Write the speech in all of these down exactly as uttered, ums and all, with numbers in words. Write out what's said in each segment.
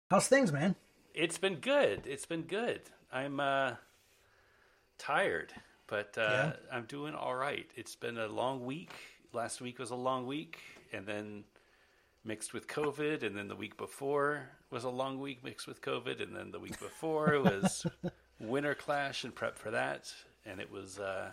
How's things, man? It's been good. It's been good. I'm uh, tired, but uh, Yeah. I'm doing all right. It's been a long week. Last week was a long week, and then mixed with COVID, and then the week before was a long week mixed with COVID, and then the week before was Winter Clash and prep for that, and it was uh,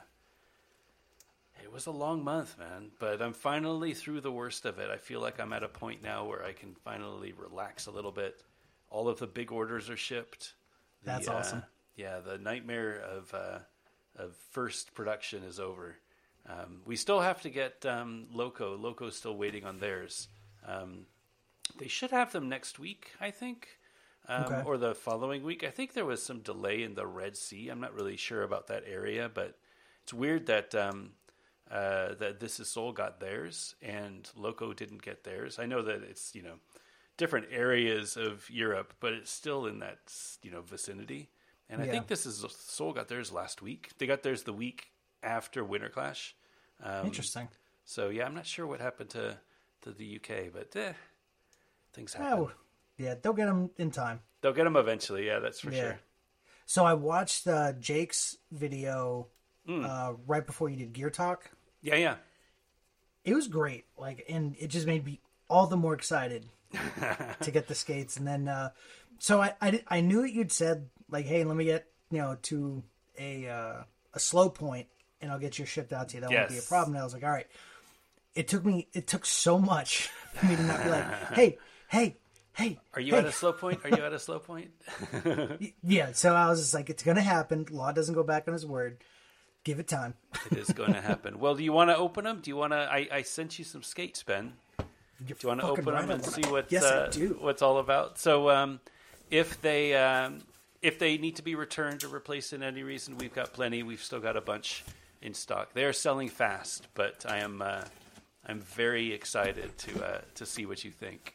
it was a long month, man. But I'm finally through the worst of it. I feel like I'm at a point now where I can finally relax a little bit. All of the big orders are shipped. The, That's awesome. Uh, yeah, the nightmare of uh, of first production is over. Um, we still have to get um, Loco. Loco's still waiting on theirs. Um, they should have them next week, I think, um, Okay. or the following week. I think there was some delay in the Red Sea. I'm not really sure about that area, but it's weird that um, uh, that This Is Soul got theirs and Loco didn't get theirs. I know that it's, you know, different areas of Europe, but it's still in that, you know, vicinity. And I Yeah. think This Is Soul got theirs last week. They got theirs the week after Winter Clash. Um, Interesting. So yeah, I'm not sure what happened to, to the U K, but eh, things happen. Oh, yeah, they'll get them in time. They'll get them eventually. Yeah, that's for Yeah. sure. So I watched uh, Jake's video Mm. uh, right before you did Gear Talk. Yeah, yeah. It was great, like, and it just made me all the more excited to get the skates. And then, uh, so I, I, I knew that you'd said, like, hey, let me get, you know, to a uh, a slow point, and I'll get you shipped out to you. That won't be a Yes. problem. And I was like, all right. It took me, it took so much for me to not be like, hey, hey, hey. Are you hey. at a slow point? Are you at a slow point? Yeah, so I was just like, it's going to happen. Law doesn't go back on his word. Give it time. It is going to happen. Well, do you want to open them? Do you want to? I, I sent you some skates, Ben. You're Do you want to fucking open right them and on see that. what Yes, uh, I do. what's all about? So, um, if they um, if they need to be returned or replaced in any reason, we've got plenty. We've still got a bunch in stock. They are selling fast, but I am uh, I'm very excited to uh, to see what you think.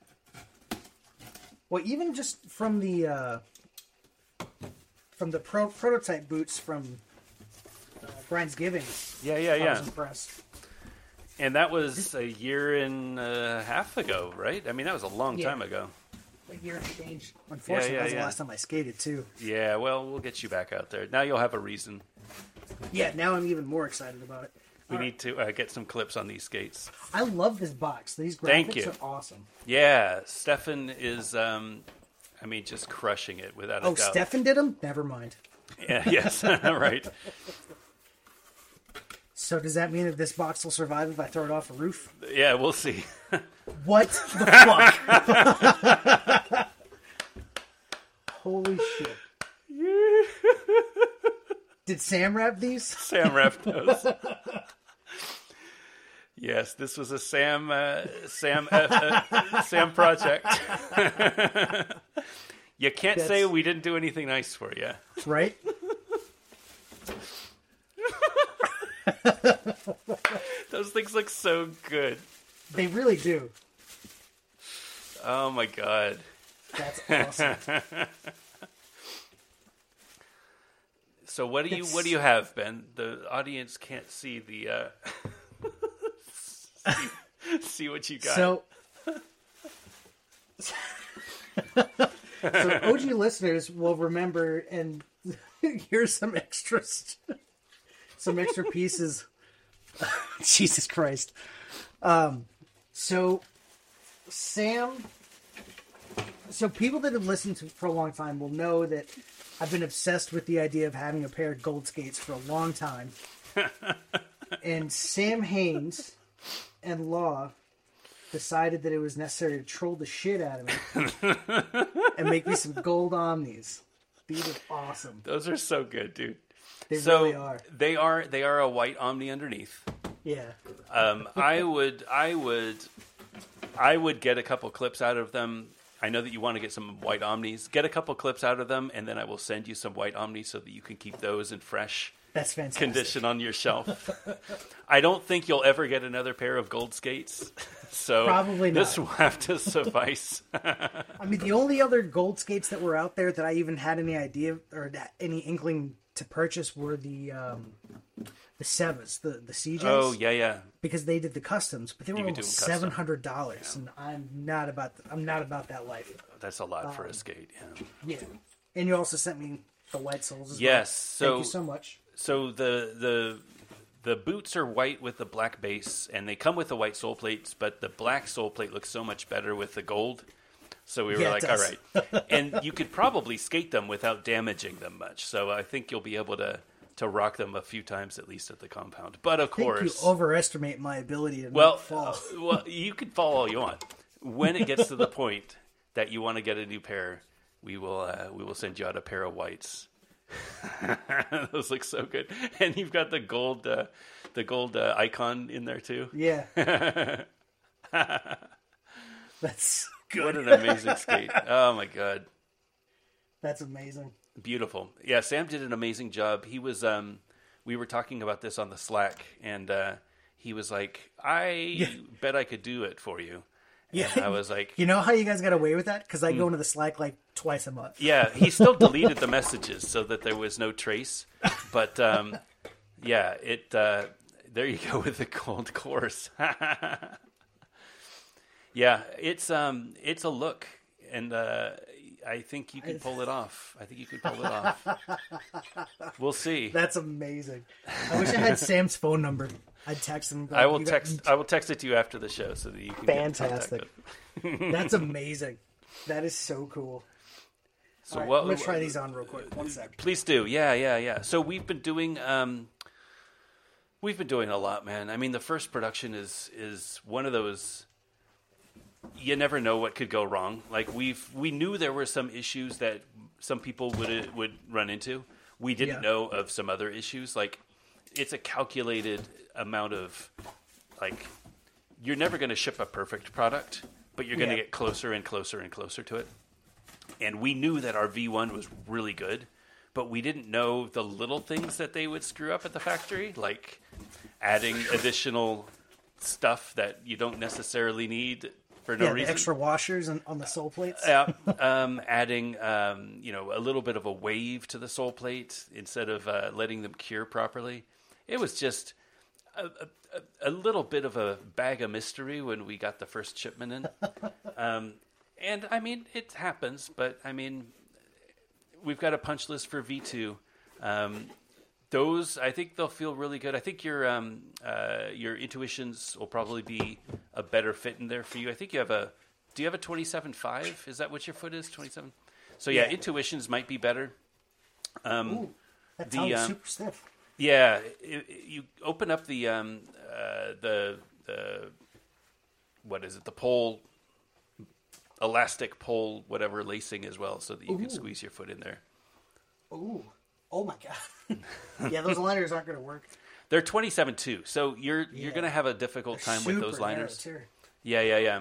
Well, even just from the uh, from the pro- prototype boots from uh, Brian's Giving, Yeah, yeah, I yeah. was impressed. And that was a year and a half ago, right? I mean, that was a long Yeah. time ago. A year and change. Unfortunately, yeah, that was yeah. the last time I skated too. Yeah, well, we'll get you back out there. Now you'll have a reason. Yeah, now I'm even more excited about it. We All right. need to uh, get some clips on these skates. I love this box. These graphics Thank you. are awesome. Yeah, Stefan is, um, I mean, just crushing it without a Oh, doubt. Stefan did them? Never mind. Yeah, yes, right. So does that mean that this box will survive if I throw it off a roof? Yeah, we'll see. What the fuck? Holy shit. Did Sam wrap these? Sam wrapped those. Yes, this was a Sam uh, Sam uh, uh, Sam project. You can't say That's- we didn't do anything nice for you. Right? Those things look so good. They really do. Oh my god. That's awesome. So what do you It's- what do you have, Ben? The audience can't see the uh see, see what you got. So, so O G listeners will remember, and here's some extras, some extra pieces. Jesus Christ. Um, so Sam, so people that have listened to for a long time will know that I've been obsessed with the idea of having a pair of gold skates for a long time. And Sam Haynes and Law decided that it was necessary to troll the shit out of me and make me some gold Omnis. These are awesome. Those are so good, dude. They so really are. they are they are a white Omni underneath. Yeah. Um, I would I would I would get a couple clips out of them. I know that you want to get some white Omnis. Get a couple clips out of them, and then I will send you some white Omnis so that you can keep those in fresh That's fantastic. condition on your shelf. I don't think you'll ever get another pair of gold skates, so Probably not. this will have to suffice. I mean, the only other gold skates that were out there that I even had any idea or any inkling to purchase were the um, the Sevas, the the C Js. Oh yeah, yeah. Because they did the customs, but they were You could do almost them custom. seven hundred dollars, and I'm not about I'm not about that life. That's a lot Um, for a skate. Yeah. Yeah, and you also sent me the white soles as Yes. well. So Thank you so much. So the the the boots are white with the black base, and they come with the white sole plates, but the black sole plate looks so much better with the gold. So we were Yeah, it like, all does. right. And you could probably skate them without damaging them much. So I think you'll be able to, to rock them a few times at least at the compound. But of I think you course, overestimate my ability to well, not fall. uh, well, you can fall all you want. When it gets to the point that you want to get a new pair, we will uh, we will send you out a pair of whites. Those look so good, and you've got the gold uh, the gold uh, icon in there too. Yeah, that's good. What an amazing skate! Oh my god, That's amazing. beautiful. Yeah, Sam did an amazing job. He was um, we were talking about this on the Slack, and uh, he was like, "I bet I could do it for you." Yeah, And I was like, you know how you guys got away with that? Because I go into the Slack like twice a month. yeah, he still deleted the messages so that there was no trace. But um, yeah, it. Uh, there you go with the gold course. Yeah, it's um, it's a look, and uh, I think you can pull it off. I think you can pull it off. We'll see. That's amazing. I wish I had Sam's phone number. I'd text him. I will You got- text. I will text it to you after the show so that you can. get in contact Fantastic. with it. That's amazing. That is so cool. So All right, what? I'm gonna try these on real quick. One sec. Please do. Yeah, yeah, yeah. So we've been doing um we've been doing a lot, man. I mean, the first production is is one of those you never know what could go wrong. Like we've we knew there were some issues that some people would would run into. We didn't Yeah. know of some other issues. Like it's a calculated amount of like you're never going to ship a perfect product, but you're going to Yeah. get closer and closer and closer to it. And we knew that our V one was really good, but we didn't know the little things that they would screw up at the factory, like adding additional stuff that you don't necessarily need for no Yeah, the reason. extra washers on, on the sole plates. Yeah, um, adding um, you know a little bit of a wave to the sole plate instead of uh, letting them cure properly. It was just a, a, a little bit of a bag of mystery when we got the first shipment in. Um, and I mean, it happens, but I mean, we've got a punch list for V two. Um, those, I think they'll feel really good. I think your um, uh, your intuitions will probably be a better fit in there for you. I think you have a. Do you have a twenty-seven five? Is that what your foot is? twenty-seven. So yeah, Yeah. intuitions might be better. Um, Ooh, that the, tongue's um, super stiff. yeah, it, it- you open up the um, uh, the the what is it? The pole, elastic pole, whatever lacing as well, so that you Ooh. can squeeze your foot in there. Ooh, oh my god. Yeah, those liners aren't going to work. They're twenty-seven two, so you're Yeah. you're gonna have a difficult time with those Super narrow, liners. too. Yeah, yeah, yeah.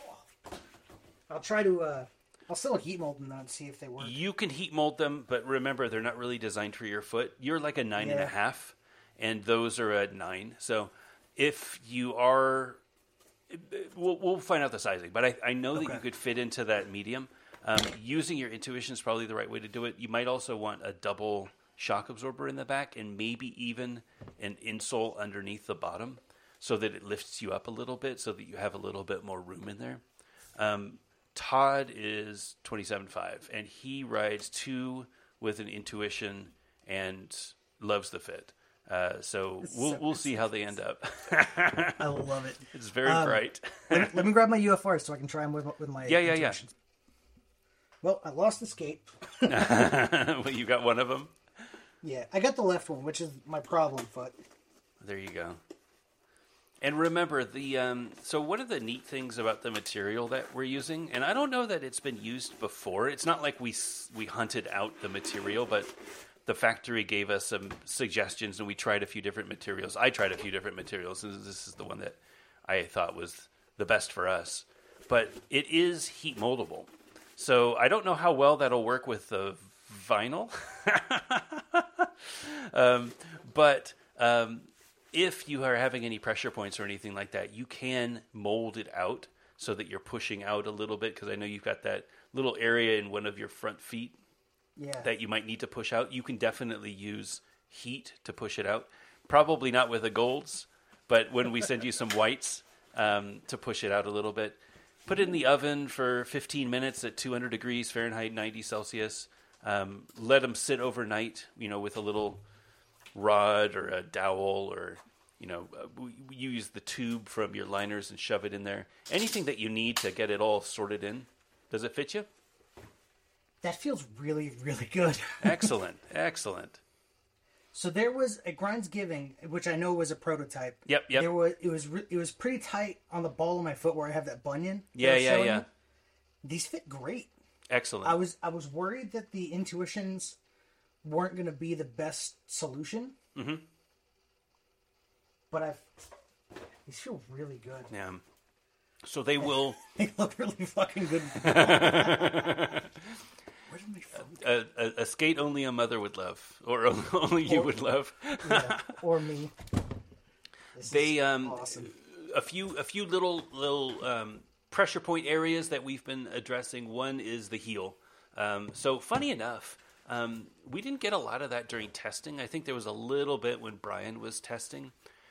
I'll try to. Uh, I'll still heat mold them though and see if they work. You can heat mold them, but remember they're not really designed for your foot. You're like a nine and a Yeah. half, and those are at nine. So if you are, we'll, we'll find out the sizing. But I, I know that Okay. you could fit into that medium. Um, using your intuition is probably the right way to do it. You might also want a double shock absorber in the back, and maybe even an insole underneath the bottom, so that it lifts you up a little bit, so that you have a little bit more room in there. Um, Todd is twenty-seven five, and he rides two with an intuition and loves the fit. Uh, so we'll so we'll see how they end up. I love it. It's very Um, bright. Let, let me grab my U F Rs so I can try them with, with my Yeah, yeah, yeah. intuitions. Well, I lost the skate. Well, you got one of them. Yeah, I got the left one, which is my problem foot. There you go. And remember the um, so one of the neat things about the material that we're using, and I don't know that it's been used before. It's not like we s- we hunted out the material, but the factory gave us some suggestions, and we tried a few different materials. I tried a few different materials, and this is the one that I thought was the best for us. But it is heat moldable, so I don't know how well that'll work with the vinyl. um, but um, if you are having any pressure points or anything like that, you can mold it out so that you're pushing out a little bit, because I know you've got that little area in one of your front feet Yeah. that you might need to push out. You can definitely use heat to push it out. Probably not with the golds, but when we send you some whites um, to push it out a little bit, put it in the oven for fifteen minutes at two hundred degrees Fahrenheit, ninety Celsius. Um, let them sit overnight, you know, with a little rod or a dowel, or, you know, we, we use the tube from your liners and shove it in there. Anything that you need to get it all sorted in. Does it fit you? That feels really, really good. Excellent, excellent. So there was a Grindsgiving, which I know was a prototype. Yep, yep. There was it was re- it was pretty tight on the ball of my foot where I have that bunion. that I Yeah, was yeah, showing yeah. you. These fit great. Excellent. I was I was worried that the Intuitions weren't going to be the best solution. Mm-hmm. But I've these feel really good. Yeah. So they will. They look really fucking good. Where did my phone go? A, a, a skate only a mother would love, or only you Or- would love. Yeah, or me. This They is um, awesome. a few a few little little um, pressure point areas that we've been addressing. One is the heel. Um, so funny enough, um, we didn't get a lot of that during testing. I think there was a little bit when Brian was testing.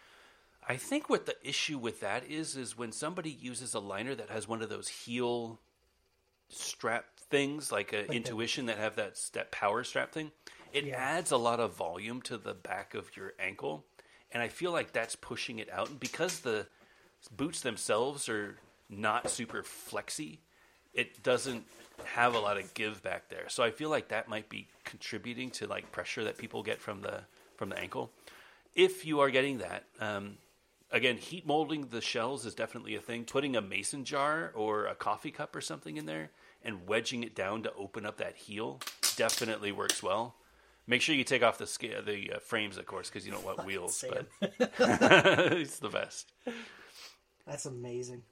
I think what the issue with that is is when somebody uses a liner that has one of those heel strap things, like a the- Intuition that have that that power strap thing, it Yeah. adds a lot of volume to the back of your ankle, and I feel like that's pushing it out. And because the boots themselves are not super flexy, it doesn't have a lot of give back there. So I feel like that might be contributing to like pressure that people get from the from the ankle. If you are getting that, um, again, heat molding the shells is definitely a thing. Putting a mason jar or a coffee cup or something in there and wedging it down to open up that heel definitely works well. Make sure you take off the sca- the uh, frames, of course, because you don't want wheels. Sam. But it's the best. That's amazing.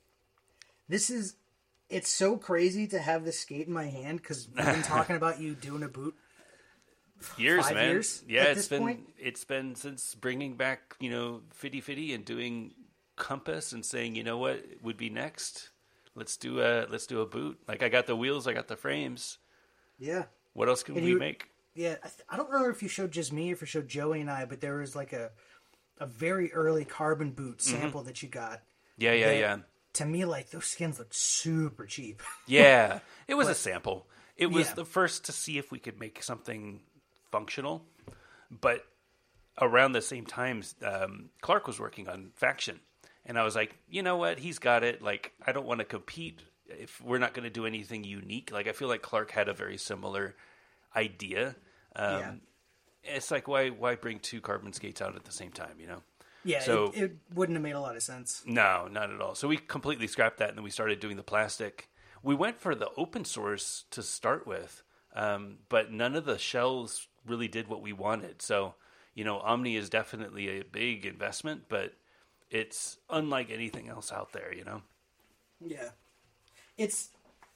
This is, it's so crazy to have this skate in my hand because we've been talking about you doing a boot. Years, Five man. years yeah, at it's this been point? it's been since bringing back, you know, Fitty Fitty and doing Compass and saying, you know what would be next? Let's do a let's do a boot. Like I got the wheels, I got the frames. Yeah. What else can And we you- make? Yeah. I, th- I don't remember if you showed just me or if you showed Joey and I, but there was like a, a very early carbon boot sample that you got. Yeah, yeah, that, yeah. To me, like, those skins look super cheap. Yeah. It was a sample. It was Yeah. the first to see if we could make something functional. But around the same time, um, Clark was working on Faction. And I was like, you know what? He's got it. Like, I don't want to compete if we're not going to do anything unique. Like, I feel like Clark had a very similar idea. Um, Yeah. It's like, why why bring two carbon skates out at the same time, you know? Yeah, So- it, it wouldn't have made a lot of sense. No, not at all. So we completely scrapped that, and then we started doing the plastic. We went for the open source to start with, um, but none of the shells really did what we wanted. So, you know, Omni is definitely a big investment, but it's unlike anything else out there, you know? Yeah. It's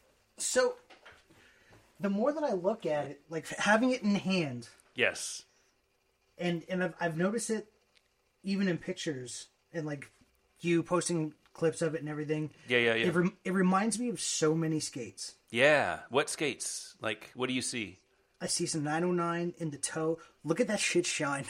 so the more that I look at it, like having it in hand, Yes. and and I've I've noticed it even in pictures and like you posting clips of it and everything. Yeah, yeah, yeah. It rem- it reminds me of so many skates. Yeah. What skates? Like, what do you see? I see some nine oh nine in the toe. Look at that shit shine.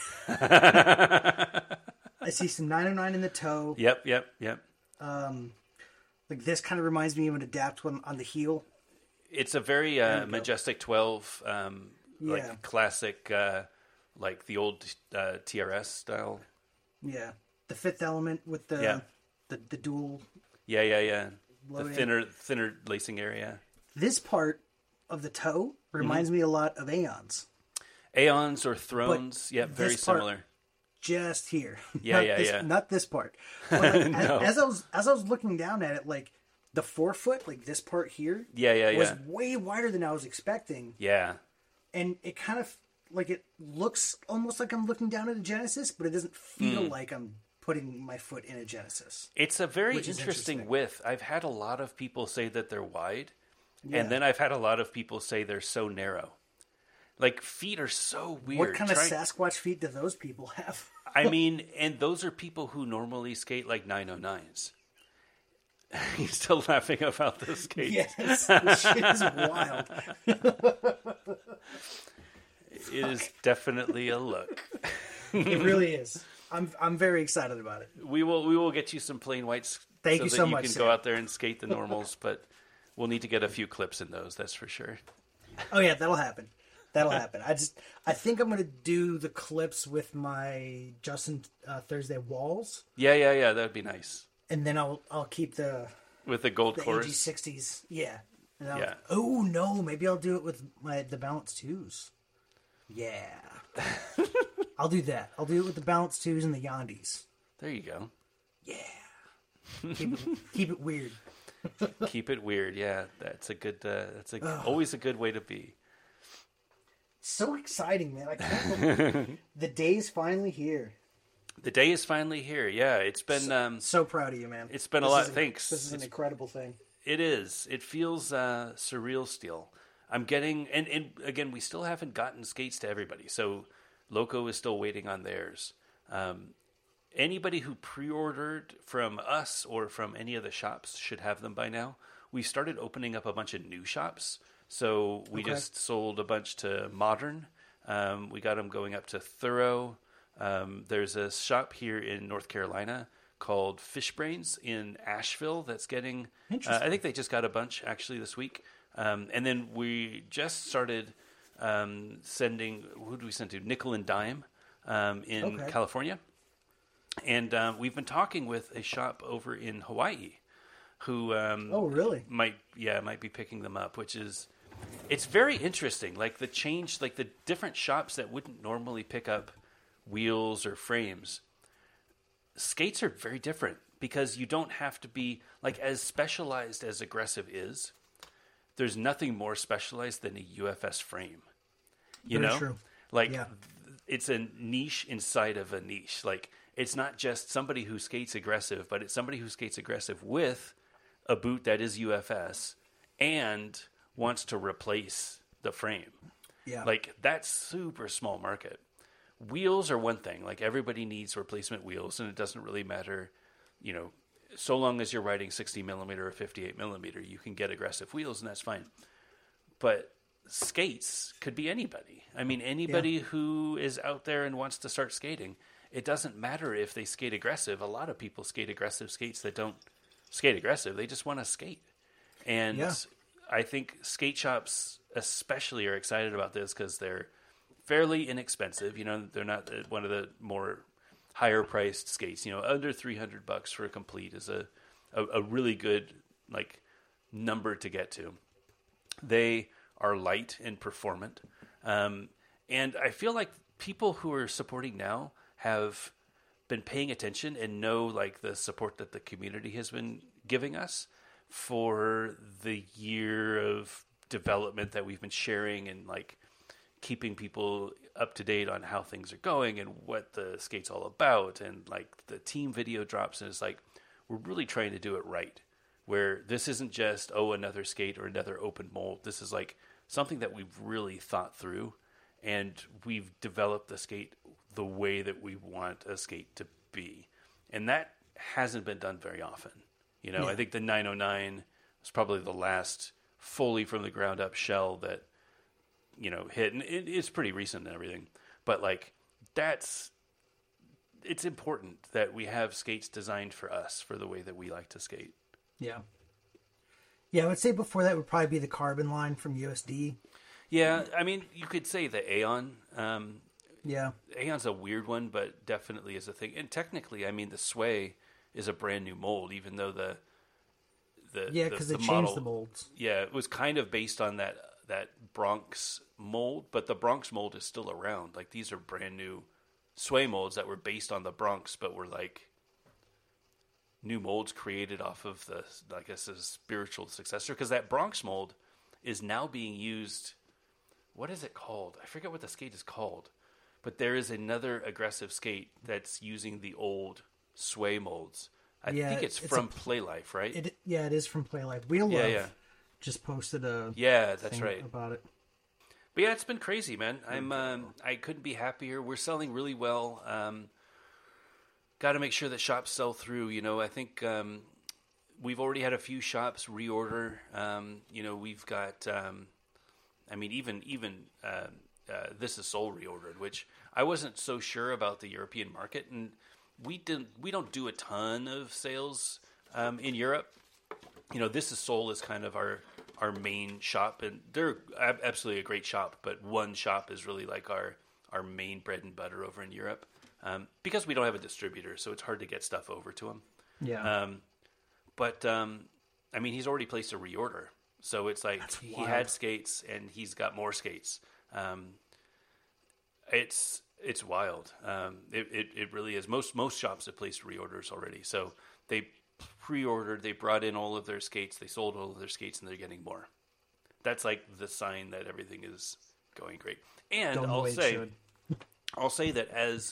I see some nine oh nine in the toe. Yep, yep, yep. Like this kind of reminds me of an Adapt one on the heel. It's a very uh, Majestic twelve, um, Yeah. like classic, uh, like the old uh, T R S style. Yeah, the fifth element with the Yeah. the, the dual. Yeah, yeah, yeah. The Loading. thinner, thinner lacing area. This part of the toe reminds me a lot of Aeons. Aeons or Thrones, yeah, very this part- similar. Just here. Yeah, not yeah, this, yeah. Not this part. But like, No. as, as I was as I was looking down at it, like the forefoot, like this part here, Yeah, yeah, was yeah. way wider than I was expecting, Yeah, and it kind of like it looks almost like I'm looking down at a Genesis, but it doesn't feel Hmm. like I'm putting my foot in a Genesis. it's a very Which is interesting, interesting. width. I've had a lot of people say that they're wide, Yeah. and then I've had a lot of people say they're so narrow. Like, feet are so weird. What kind Try- of Sasquatch feet do those people have? I mean, and those are people who normally skate like nine oh nines. He's still laughing about this skate. Yes, this shit is wild. It is definitely a look. It really is. I'm I'm very excited about it. We will we will get you some plain whites. Thank so you that so you much, can Sam. go out there and skate the normals, but we'll need to get a few clips in those. That's for sure. Oh yeah, that'll happen. That'll happen. I just I think I'm gonna do the clips with my Justin uh, Thursday walls, Yeah, yeah, yeah. That would be nice and then I'll I'll keep the with the gold the A G course. sixties. Yeah. And I'll- Yeah. Oh no, maybe I'll do it with my the balance twos. Yeah. I'll do that. I'll do it with the balance twos and the Yandis. There you go. Yeah. Keep it, keep it weird. Keep it weird. Yeah, that's a good. Uh, that's a always a good way to be. So exciting, man! I can't believe the day's finally here. The day is finally here. Yeah, it's been. Um, So proud of you, man. It's been a This lot. is an- Thanks. This is an It's- incredible thing. It is. It feels uh, surreal still. I'm getting, and, and again, we still haven't gotten skates to everybody. So Loco is still waiting on theirs. Um, anybody who pre-ordered from us or from any of the shops should have them by now. We started opening up a bunch of new shops. So we Okay. just sold a bunch to Modern. Um, we got them going up to Thorough. Um, there's a shop here in North Carolina called Fish Brains in Asheville that's getting, uh, Interesting. I think they just got a bunch actually this week. Um, and then we just started um, sending, who do we send to? Nickel and Dime um, in Okay. California. And um, we've been talking with a shop over in Hawaii who um, Oh, really? might, yeah, might be picking them up, which is, it's very interesting. Like the change, like the different shops that wouldn't normally pick up wheels or frames. Skates are very different because you don't have to be like as specialized as Aggressive is. There's nothing more specialized than a U F S frame. You Very know, true. like Yeah. it's a niche inside of a niche. Like it's not just somebody who skates aggressive, but it's somebody who skates aggressive with a boot that is U F S and wants to replace the frame. Yeah. Like that's super small market. Wheels are one thing. Like everybody needs replacement wheels, and it doesn't really matter, you know, so long as you're riding sixty millimeter or fifty-eight millimeter, you can get aggressive wheels, and that's fine. But skates could be anybody. I mean, anybody Yeah. who is out there and wants to start skating. It doesn't matter if they skate aggressive. A lot of people skate aggressive skates that don't skate aggressive. They just want to skate. And Yeah. I think skate shops especially are excited about this because they're fairly inexpensive. You know, they're not uh, one of the more higher priced skates. You know, under three hundred bucks for a complete is a, a, a really good like number to get to. They are light and performant. Um, and I feel like people who are supporting now have been paying attention and know like the support that the community has been giving us for the year of development that we've been sharing and like keeping people up to date on how things are going and what the skate's all about. And like the team video drops and it's like, we're really trying to do it right. Where this isn't just, oh, another skate or another open mold. This is like something that we've really thought through and we've developed the skate the way that we want a skate to be. And that hasn't been done very often. You know, Yeah. I think the nine oh nine was probably the last fully from the ground up shell that, you know, hit. And it, it's pretty recent and everything. But like, that's, it's important that we have skates designed for us, for the way that we like to skate. Yeah. Yeah, I would say before that would probably be the Carbon line from U S D. Yeah, I mean, you could say the Aeon. Um, Yeah. Aeon's a weird one, but definitely is a thing. And technically, I mean, the Sway is a brand new mold, even though the the Yeah, the- because they the changed model- the molds. Yeah, it was kind of based on that that Bronx mold, but the Bronx mold is still around. Like these are brand new Sway molds that were based on the Bronx, but were like new molds created off of the, I guess, a spiritual successor. Because that Bronx mold is now being used. What is it called? I forget what the skate is called. But there is another aggressive skate that's using the old Sway molds. I Yeah, think it's, it's from a- Playlife, right? It yeah, it is from Playlife. Wheel Yeah, Love yeah. just posted a yeah, that's thing right. about it. But yeah, it's been crazy, man. I'm um, I couldn't be happier. We're selling really well. Um, Got to make sure that shops sell through. You know, I think um, we've already had a few shops reorder. Um, you know, we've got. Um, I mean, even even uh, uh, This Is Soul reordered, which I wasn't so sure about the European market, and we didn't we don't do a ton of sales um, in Europe. You know, This Is Soul is kind of our our main shop, and they're ab- absolutely a great shop. But one shop is really like our our main bread and butter over in Europe, um, because we don't have a distributor, so it's hard to get stuff over to them. Yeah. Um, but um, I mean, he's already placed a reorder, so it's like That's he wild. had skates and he's got more skates. Um, it's it's wild. Um, it, it it really is. Most most shops have placed reorders already, so they pre-ordered. They brought in all of their skates. They sold all of their skates, and they're getting more. That's like the sign that everything is going great. And Going the I'll way it say, should. I'll say that as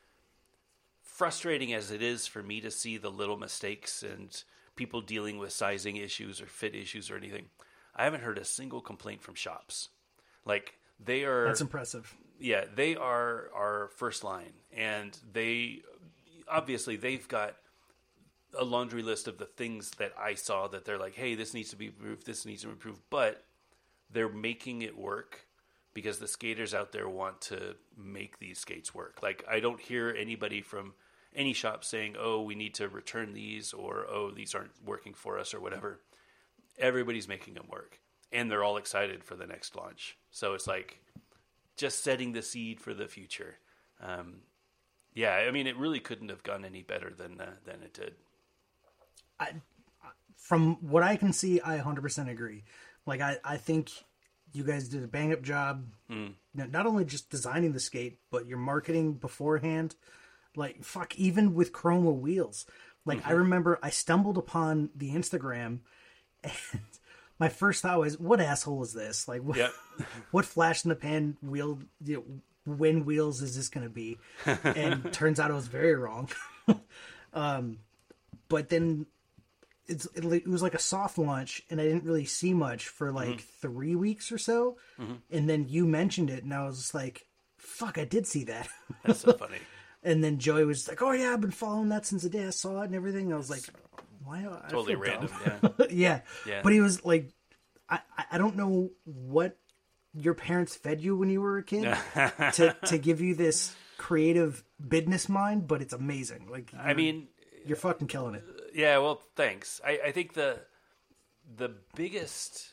frustrating as it is for me to see the little mistakes and people dealing with sizing issues or fit issues or anything, I haven't heard a single complaint from shops. Like they are, That's impressive. yeah, they are our first line, and they obviously they've got a laundry list of the things that I saw that they're like, hey, this needs to be improved, this needs to be improved, but they're making it work because the skaters out there want to make these skates work. Like I don't hear anybody from any shop saying, oh, we need to return these, or oh, these aren't working for us, or whatever. Everybody's making them work, and they're all excited for the next launch. So it's like just setting the seed for the future. Um, yeah, I mean, it really couldn't have gone any better than uh, than it did. I, from what I can see, I one hundred percent agree. Like, I, I think you guys did a bang-up job, Mm. not only just designing the skate, but your marketing beforehand. Like, fuck, even with Chroma wheels. Like, Mm-hmm. I remember I stumbled upon the Instagram, and my first thought was, what asshole is this? Like, what, Yep. what flash-in-the-pan wheel, you know, wind wheels is this going to be? And turns out I was very wrong. um, but then it's it, it was like a soft launch, and I didn't really see much for like Mm-hmm. three weeks or so. Mm-hmm. And then you mentioned it, and I was just like, fuck, I did see that. That's so funny. And then Joey was like, oh yeah, I've been following that since the day I saw it and everything. I was like, why? I Totally feel dumb. random. Yeah. yeah. Yeah. But he was like, I, I- I don't know what your parents fed you when you were a kid to, to give you this creative business mind, but it's amazing. Like, I mean, you're fucking killing it. yeah. Well, thanks. I, I think the the biggest.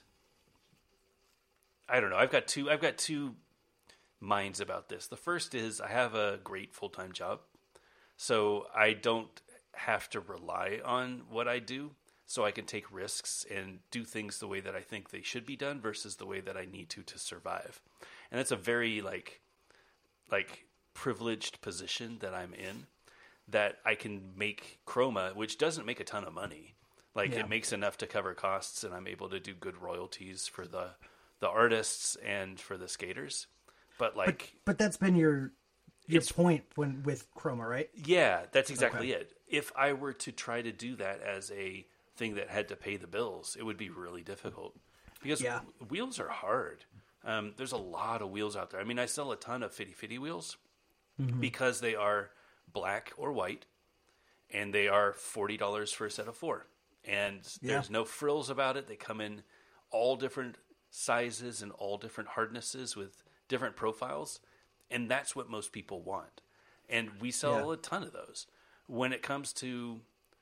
I don't know. I've got two. I've got two minds about this. The first is I have a great full time job, so I don't have to rely on what I do. So I can take risks and do things the way that I think they should be done versus the way that I need to to survive. And that's a very like like privileged position that I'm in, that I can make Chroma, which doesn't make a ton of money. Like Yeah. it makes enough to cover costs, and I'm able to do good royalties for the the artists and for the skaters. But like But that's been your your It's- point when with Chroma, right? yeah, that's exactly Okay. it. If I were to try to do that as a thing that had to pay the bills, it would be really difficult because Yeah. wheels are hard. Um, there's a lot of wheels out there. I mean, I sell a ton of Fitty Fitty wheels because they are black or white, and they are forty dollars for a set of four. And Yeah. there's no frills about it. They come in all different sizes and all different hardnesses with different profiles. And that's what most people want. And we sell Yeah. a ton of those. When it comes to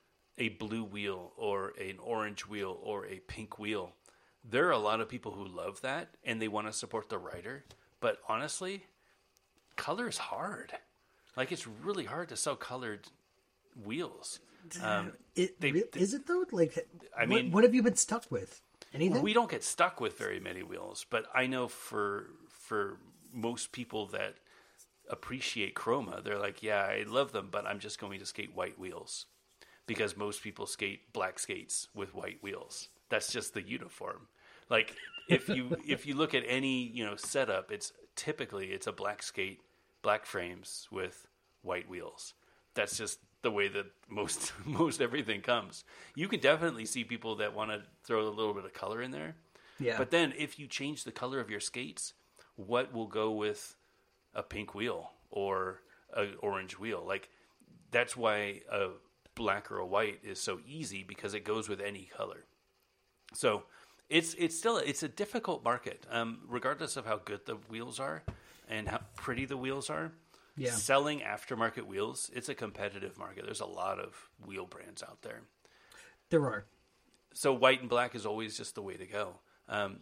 a blue wheel or an orange wheel or a pink wheel, there are a lot of people who love that and they want to support the writer. But honestly, color is hard. Like, it's really hard to sell colored wheels. Um, It, they- re- is it though? Like, I what, mean- what have you been stuck with? Anything? we don't get stuck with very many wheels, but I know for for most people that appreciate Chroma, they're like, yeah, I love them, but I'm just going to skate white wheels because most people skate black skates with white wheels. That's just the uniform. Like if you if you look at any, you know, setup, it's typically it's a black skate, black frames with white wheels. That's just the way that most most everything comes. You can definitely see people that want to throw a little bit of color in there. Yeah. But then if you change the color of your skates, what will go with a pink wheel or an orange wheel? Like, that's why a black or a white is so easy, because it goes with any color. So it's it's still it's a difficult market, um, regardless of how good the wheels are. and how pretty the wheels are. Yeah. Selling aftermarket wheels, it's a competitive market. There's a lot of wheel brands out there. There are. So white and black is always just the way to go. Um,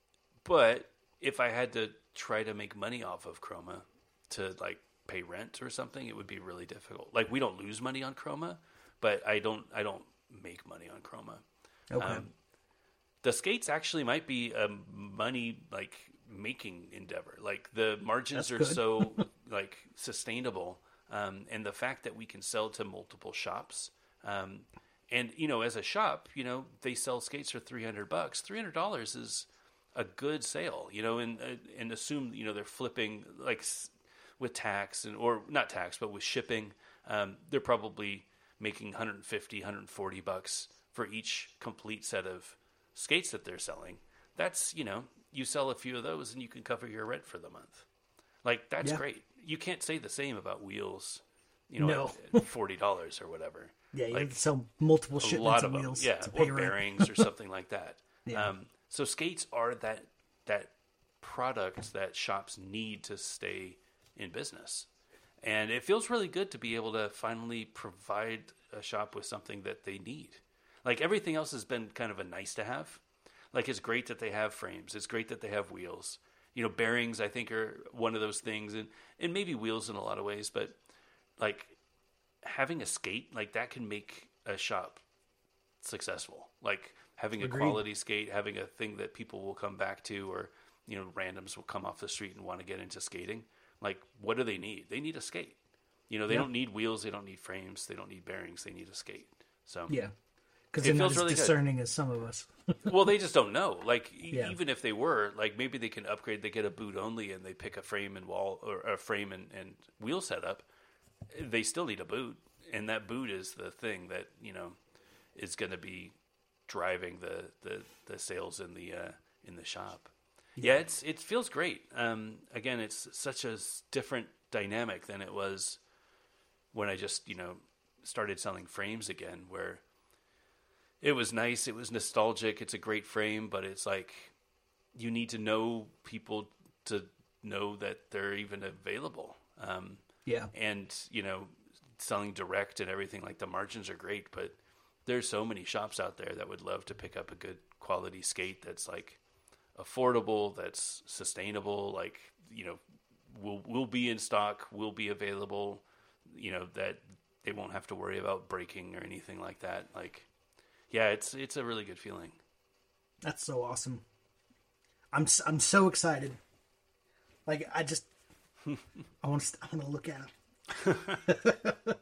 but if I had to try to make money off of Chroma to like pay rent or something, it would be really difficult. Like we don't lose money on Chroma, but I don't I don't make money on Chroma. Okay. Um, the skates actually might be a money like making endeavor. Like the margins That's are good. so like sustainable, um, and the fact that we can sell to multiple shops, um, and you know, as a shop, you know, they sell skates for three hundred bucks. Three hundred dollars is a good sale, you know, and uh, and assume you know they're flipping like s- with tax and or not tax, but with shipping, um, they're probably making one hundred fifty, one hundred forty bucks for each complete set of skates that they're selling. That's, you know, you sell a few of those and you can cover your rent for the month. Like, that's Yeah. great. You can't say the same about wheels, you know, No. at, at forty dollars or whatever. Yeah, you like, have to sell multiple A shipments lot of of them, wheels yeah, to pay or rent. bearings or something like that. Yeah. Um, so skates are that that product that shops need to stay in business. And it feels really good to be able to finally provide a shop with something that they need. Like everything else has been kind of a nice to have. Like it's great that they have frames. It's great that they have wheels. You know, bearings I think are one of those things, and, and maybe wheels in a lot of ways, but like having a skate, like that can make a shop successful. Like having a Agreed. quality skate, having a thing that people will come back to, or, you know, randoms will come off the street and want to get into skating. Like, what do they need? They need a skate. You know, they Yeah. don't need wheels. They don't need frames. They don't need bearings. They need a skate. So, Yeah. Because It they're not feels as really good. discerning as some of us. well, they just don't know. Like, e- Yeah. even if they were, like, maybe they can upgrade. They get a boot only, and they pick a frame and wall or a frame and, and wheel setup. They still need a boot, and that boot is the thing that, you know, is going to be driving the, the, the sales in the uh, in the shop. Yeah, it's it feels great. Um, again, it's such a s- different dynamic than it was when I just, you know, started selling frames again, where it was nice, it was nostalgic, it's a great frame, but it's like you need to know people to know that they're even available. Um, Yeah. and, you know, selling direct and everything, like the margins are great, but there's so many shops out there that would love to pick up a good quality skate that's like affordable, that's sustainable, like, you know, will will be in stock, will be available, you know, that they won't have to worry about breaking or anything like that. Like, yeah, it's it's a really good feeling. That's so awesome. I'm s- I'm so excited. Like I just I want to I want to look at them.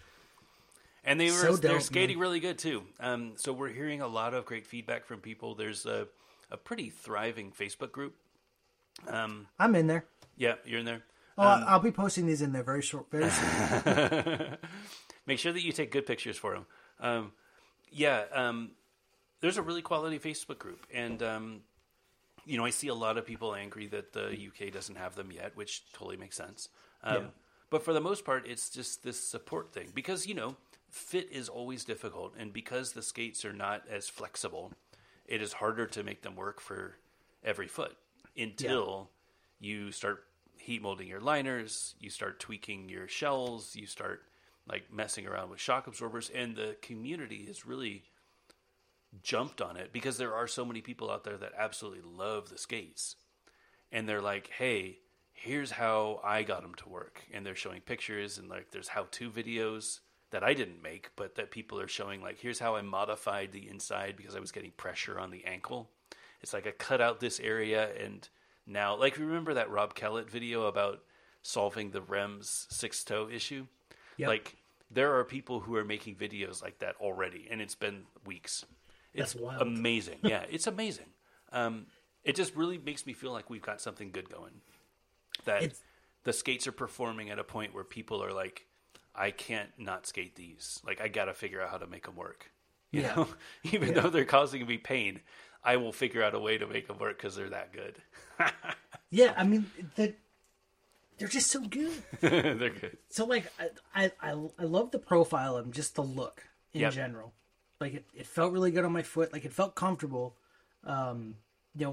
And they were So they're dope, skating man. really good too. Um, so we're hearing a lot of great feedback from people. There's a a pretty thriving Facebook group. Um, I'm in there. yeah, you're in there. Oh, I- I'll be posting these in there very short, very soon. Make sure that you take good pictures for them. Um, yeah, um, there's a really quality Facebook group, and um, you know, I see a lot of people angry that the U K doesn't have them yet, which totally makes sense. Um, Yeah. But for the most part, it's just this support thing because, you know, fit is always difficult, and because the skates are not as flexible, it is harder to make them work for every foot until you start heat molding your liners, you start tweaking your shells, you start like messing around with shock absorbers, and the community has really jumped on it because there are so many people out there that absolutely love the skates, and they're like, hey, here's how I got them to work, and they're showing pictures, and like there's how-to videos that I didn't make, but that people are showing, like, here's how I modified the inside because I was getting pressure on the ankle. It's like I cut out this area, and now, like, remember that Rob Kellett video about solving the R E M's six toe issue? Yep. Like, there are people who are making videos like that already, and it's been weeks. It's That's wild. amazing. Yeah, it's amazing. Um, it just really makes me feel like we've got something good going. That It's- the skates are performing at a point where people are like, I can't not skate these. Like, I got to figure out how to make them work. You Yeah. know, even Yeah. though they're causing me pain, I will figure out a way to make them work because they're that good. Yeah, I mean, the, they're just so good. They're good. So, like, I, I, I, I love the profile and just the look in Yep. general. Like, it, it felt really good on my foot. Like, it felt comfortable. Um, you know,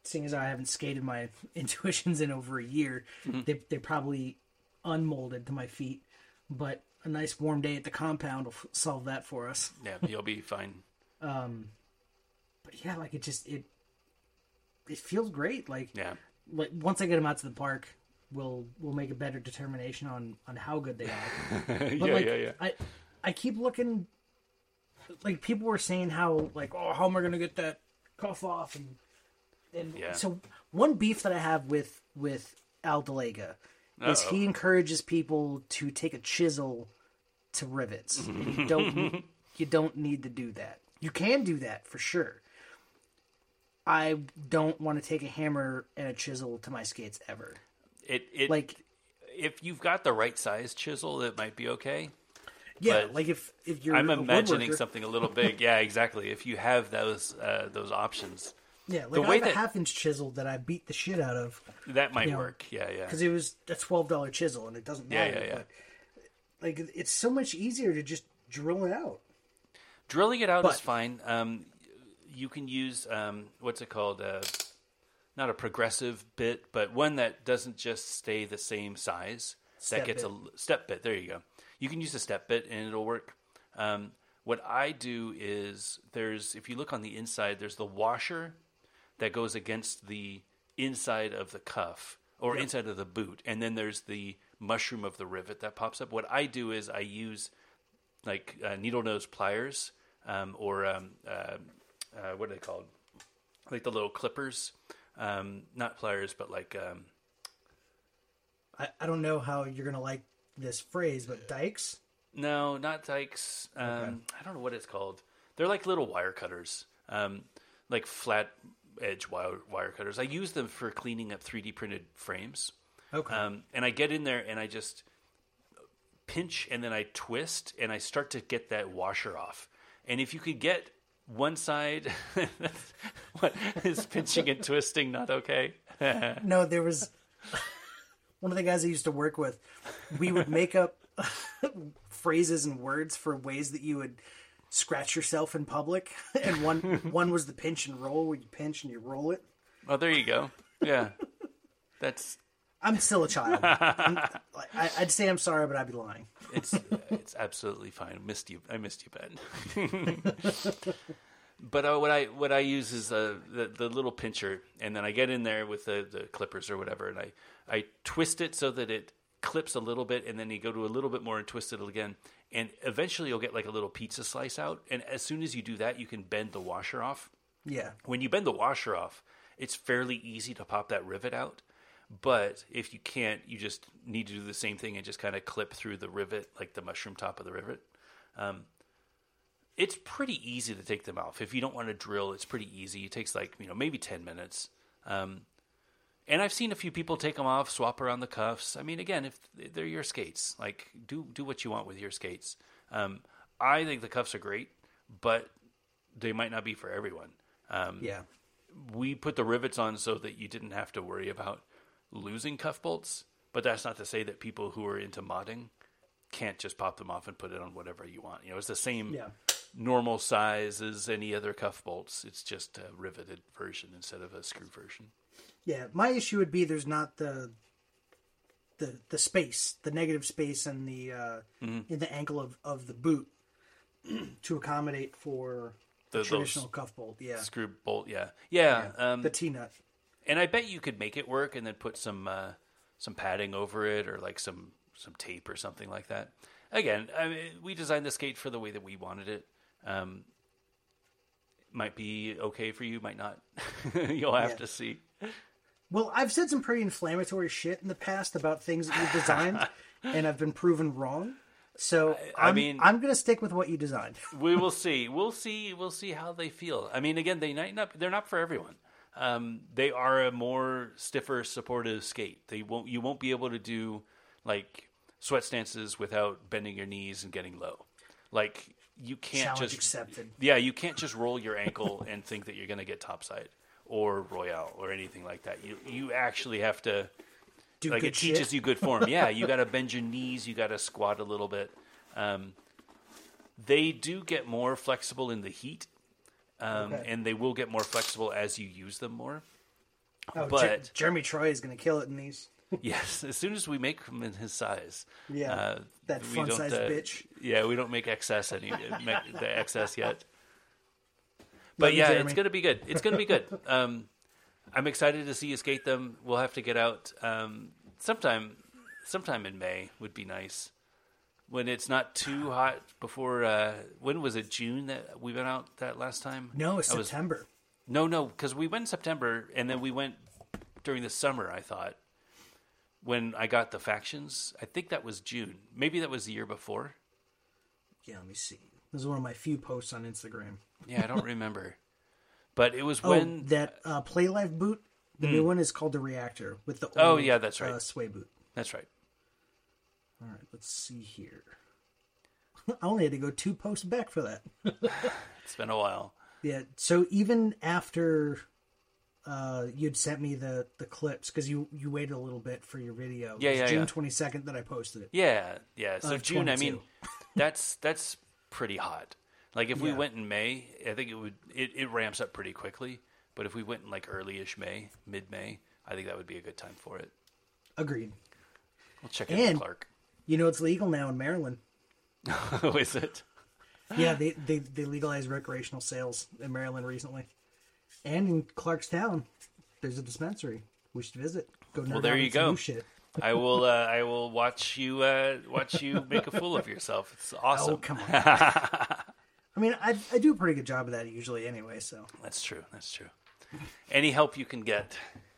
seeing as I haven't skated my Intuitions in over a year, mm-hmm. they they probably unmolded to my feet. But a nice warm day at the compound will f- solve that for us. Yeah, you'll be fine. um, but yeah, like it just it it feels great. Like yeah, like once I get them out to the park, we'll we'll make a better determination on, on how good they are. But yeah, like, yeah, yeah. I I keep looking. Like people were saying how like oh how am I gonna get that cuff off and and yeah. so one beef that I have with with Al DeLega is Uh-oh. he encourages people to take a chisel to rivets. And you don't you don't need to do that. You can do that for sure. I don't want to take a hammer and a chisel to my skates ever. It it like if you've got the right size chisel, it might be okay. Yeah, But like if, if you're I'm a imagining woodworker- something a little big. Yeah, exactly. If you have those uh, those options, Yeah, the like way I have that- a half inch chisel that I beat the shit out of that might You know, work. Yeah, yeah. because it was a twelve dollar chisel and it doesn't Yeah, matter. yeah, yeah. But like it's so much easier to just drill it out. Drilling it out But- is fine. Um, you can use um, what's it called? Uh, not a progressive bit, but one that doesn't just stay the same size. Step that gets bit. a step bit. There you go. You can use a step bit and it'll work. Um, what I do is there's, if you look on the inside, there's the washer that goes against the inside of the cuff or Yep. inside of the boot. And then there's the mushroom of the rivet that pops up. What I do is I use like uh, needle nose pliers um, or um, uh, uh, what are they called? Like the little clippers. Um, not pliers, but like... Um, I, I don't know how you're gonna like this phrase, but dikes. No, not dikes. Um, Okay. I don't know what it's called. They're like little wire cutters, um, like flat edge wire, wire cutters. I use them for cleaning up three D printed frames. Okay. Um, and I get in there and I just pinch and then I twist and I start to get that washer off. And if you could get one side, what is pinching and twisting not okay? No, there was one of the guys I used to work with. We would make up phrases and words for ways that you would scratch yourself in public, and one one was the pinch and roll, where you pinch and you roll it. Oh, there you go. Yeah, that's I'm still a child. I'm, I, I'd say I'm sorry, but I'd be lying. It's it's absolutely fine. I missed you. I missed you, Ben. But uh, what I what I use is uh, the the little pincher, and then I get in there with the, the clippers or whatever, and I, I twist it so that it clips a little bit, and then you go to a little bit more and twist it again, and eventually you'll get like a little pizza slice out. And as soon as you do that, you can bend the washer off. Yeah. When you bend the washer off, it's fairly easy to pop that rivet out. But if you can't, you just need to do the same thing and just kind of clip through the rivet, like the mushroom top of the rivet. Um, it's pretty easy to take them off. If you don't want to drill, it's pretty easy. It takes like, you know, maybe ten minutes. Um, and I've seen a few people take them off, swap around the cuffs. I mean, again, if they're your skates, like do, do what you want with your skates. Um, I think the cuffs are great, but they might not be for everyone. Um, Yeah. We put the rivets on so that you didn't have to worry about losing cuff bolts, but that's not to say that people who are into modding can't just pop them off and put it on whatever you want. You know, it's the same Yeah. normal size as any other cuff bolts. It's just a riveted version instead of a screw version. Yeah. My issue would be there's not the the the space, the negative space, and the uh, Mm-hmm. in the ankle of, of the boot to accommodate for The- the traditional those cuff bolt. Yeah. Screw bolt, yeah. Yeah, um, the T nut. and I bet you could make it work and then put some uh, some padding over it or like some, some tape or something like that. Again, I mean, we designed the skate for the way that we wanted it. Um, might be okay for you, might not. You'll have Yeah. to see. Well, I've said some pretty inflammatory shit in the past about things that you've designed, and I've been proven wrong. So I I'm, mean- I'm going to stick with what you designed. We will see. We'll see. We'll see how they feel. I mean, again, they might not. They're not for everyone. Um, they are a more stiffer, supportive skate. They won't. You won't be able to do like sweat stances without bending your knees and getting low. Like you can't Challenge just. accepted. Yeah, you can't just roll your ankle and think that you're going to get topside or royale or anything like that. You you actually have to. Do Like good it teaches shit. you good form. Yeah, you got to bend your knees. You got to squat a little bit. Um, they do get more flexible in the heat, um, Okay. and they will get more flexible as you use them more. Oh, but Jer- Jeremy Troy is going to kill it in these. yes, as soon as we make him in his size, Yeah, uh, that we fun don't, sized uh, bitch. Yeah, we don't make excess any make the excess yet. But Love you, yeah, Jeremy. it's gonna be good. It's gonna be good. Um, I'm excited to see you skate them. We'll have to get out um, sometime. Sometime in May would be nice when it's not too hot. Before uh, when was it? June that we went out that last time? No, it's I was- September. No, no, because we went in September and then we went during the summer. I thought when I got the factions. I think that was June. Maybe that was the year before. Yeah, let me see. This is one of my few posts on Instagram. Yeah, I don't remember. But it was Oh, when that uh, Play Life boot. The new one is called the Reactor with the old, Oh, yeah, that's right. uh, sway boot. That's right. All right, let's see here. I only had to go two posts back for that. It's been a while. Yeah, so even after uh, you'd sent me the, the clips, because you, you waited a little bit for your video. Yeah, It was yeah, June yeah. twenty-second that I posted it. Yeah, yeah. So Uh, June, I mean, twenty-two. that's that's pretty hot. Like if we Yeah. went in May, I think it would it, it ramps up pretty quickly. But if we went in like early-ish May, mid-May, I think that would be a good time for it. Agreed. We'll check in And- with Clark. You know, it's legal now in Maryland. Oh, is it? Yeah, they, they, they legalized recreational sales in Maryland recently. And in Clarkstown, there's a dispensary. We should visit. Go nerd there out you on some go. new shit. I will. Uh, I will watch you. Uh, watch you make a fool of yourself. It's awesome. Oh, come on. I mean, I, I do a pretty good job of that usually anyway, so. That's true. That's true. Any help you can get.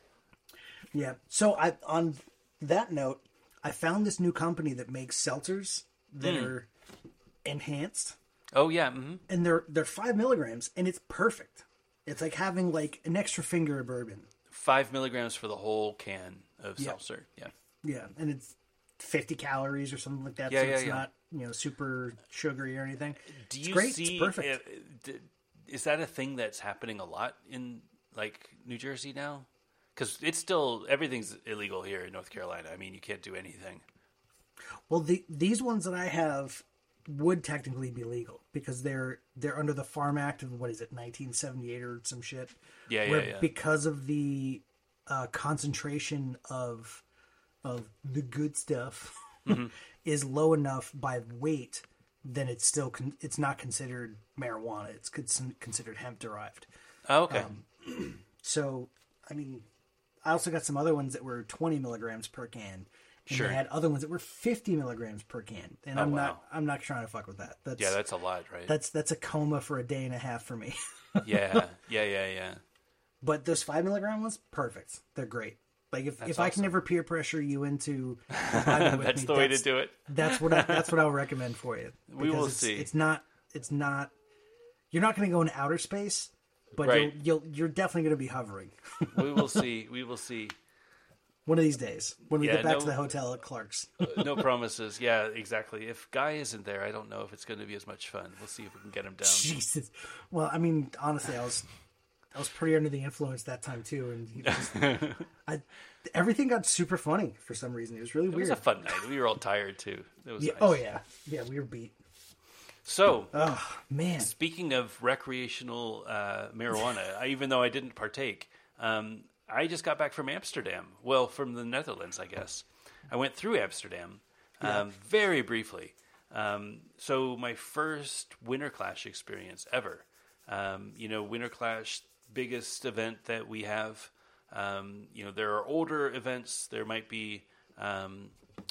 Yeah. So I on that note, I found this new company that makes seltzers that Hmm. are enhanced, Oh yeah. Mm-hmm. and they're they're five milligrams, and it's perfect. It's like having like an extra finger of bourbon. Five milligrams for the whole can of Yeah. seltzer. Yeah. Yeah, and it's fifty calories or something like that. Yeah, so yeah, it's yeah. not you know super sugary or anything. Do It's you great. see? It's perfect. uh, d- Is that a thing that's happening a lot in like New Jersey now? Because it's still everything's illegal here in North Carolina. I mean, you can't do anything. Well, the, these ones that I have would technically be legal because they're they're under the Farm Act of what is it, nineteen seventy-eight or some shit. Yeah, yeah, Where yeah. because of the uh, concentration of of the good stuff Mm-hmm. is low enough by weight, then it's still con- it's not considered marijuana. It's con- considered hemp derived. Oh, okay. Um, So, I mean, I also got some other ones that were twenty milligrams per can. And Sure. they had other ones that were fifty milligrams per can. And Oh, I'm wow. not I'm not trying to fuck with that. That's yeah, that's a lot, right? that's that's a coma for a day and a half for me. yeah, yeah, yeah, yeah. But those five milligram ones, perfect. They're great. Like if, if I can awesome. never peer pressure you into vibing with That's me, the way to that's- do it. That's what I, that's what I'll recommend for you. We will Because it's, see. It's not it's not you're not going to go into outer space, but Right. you'll, you'll you're definitely going to be hovering. We will see. We will see. One of these days when we Yeah, get back no- to the hotel at Clark's. No promises. Yeah, exactly. If Guy isn't there, I don't know if it's going to be as much fun. We'll see if we can get him down. Jesus. Well, I mean, honestly, I was I was pretty under the influence that time too, and he just, I everything got super funny for some reason. It was really It weird. was a fun night. We were all tired too. It was Yeah, nice. Oh yeah, yeah, we were beat. So, Oh man, speaking of recreational uh, marijuana, I, even though I didn't partake, um, I just got back from Amsterdam. Well, from the Netherlands, I guess. I went through Amsterdam um, very briefly. Um, so my first Winter Clash experience ever. Um, you know, Winter Clash, biggest event that we have. Um, you know, there are older events. There might be um,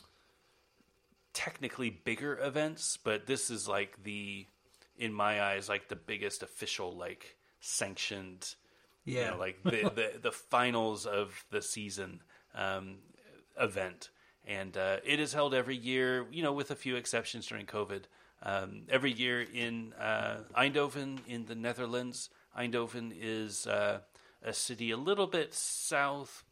technically bigger events, but this is like the, in my eyes, like the biggest official, like sanctioned, yeah, you know, like the, the, the finals of the season um, event. And uh, it is held every year, you know, with a few exceptions during COVID. Um, every year in uh, Eindhoven in the Netherlands. Eindhoven is uh, a city a little bit southwest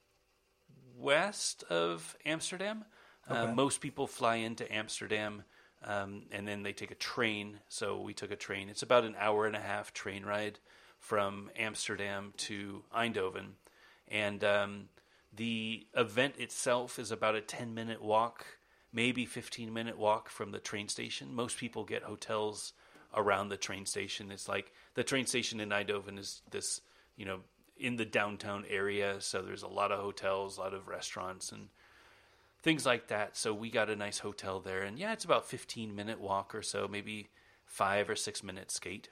of Amsterdam. Uh, Okay. most people fly into Amsterdam um, and then they take a train. So we took a train. It's about an hour and a half train ride from Amsterdam to Eindhoven. And um, the event itself is about a ten-minute walk, maybe fifteen-minute walk from the train station. Most people get hotels around the train station. It's like the train station in Eindhoven is this, you know, in the downtown area. So there's a lot of hotels, a lot of restaurants and things like that. So we got a nice hotel there. And yeah, it's about fifteen minute walk or so, maybe five or six minute skate.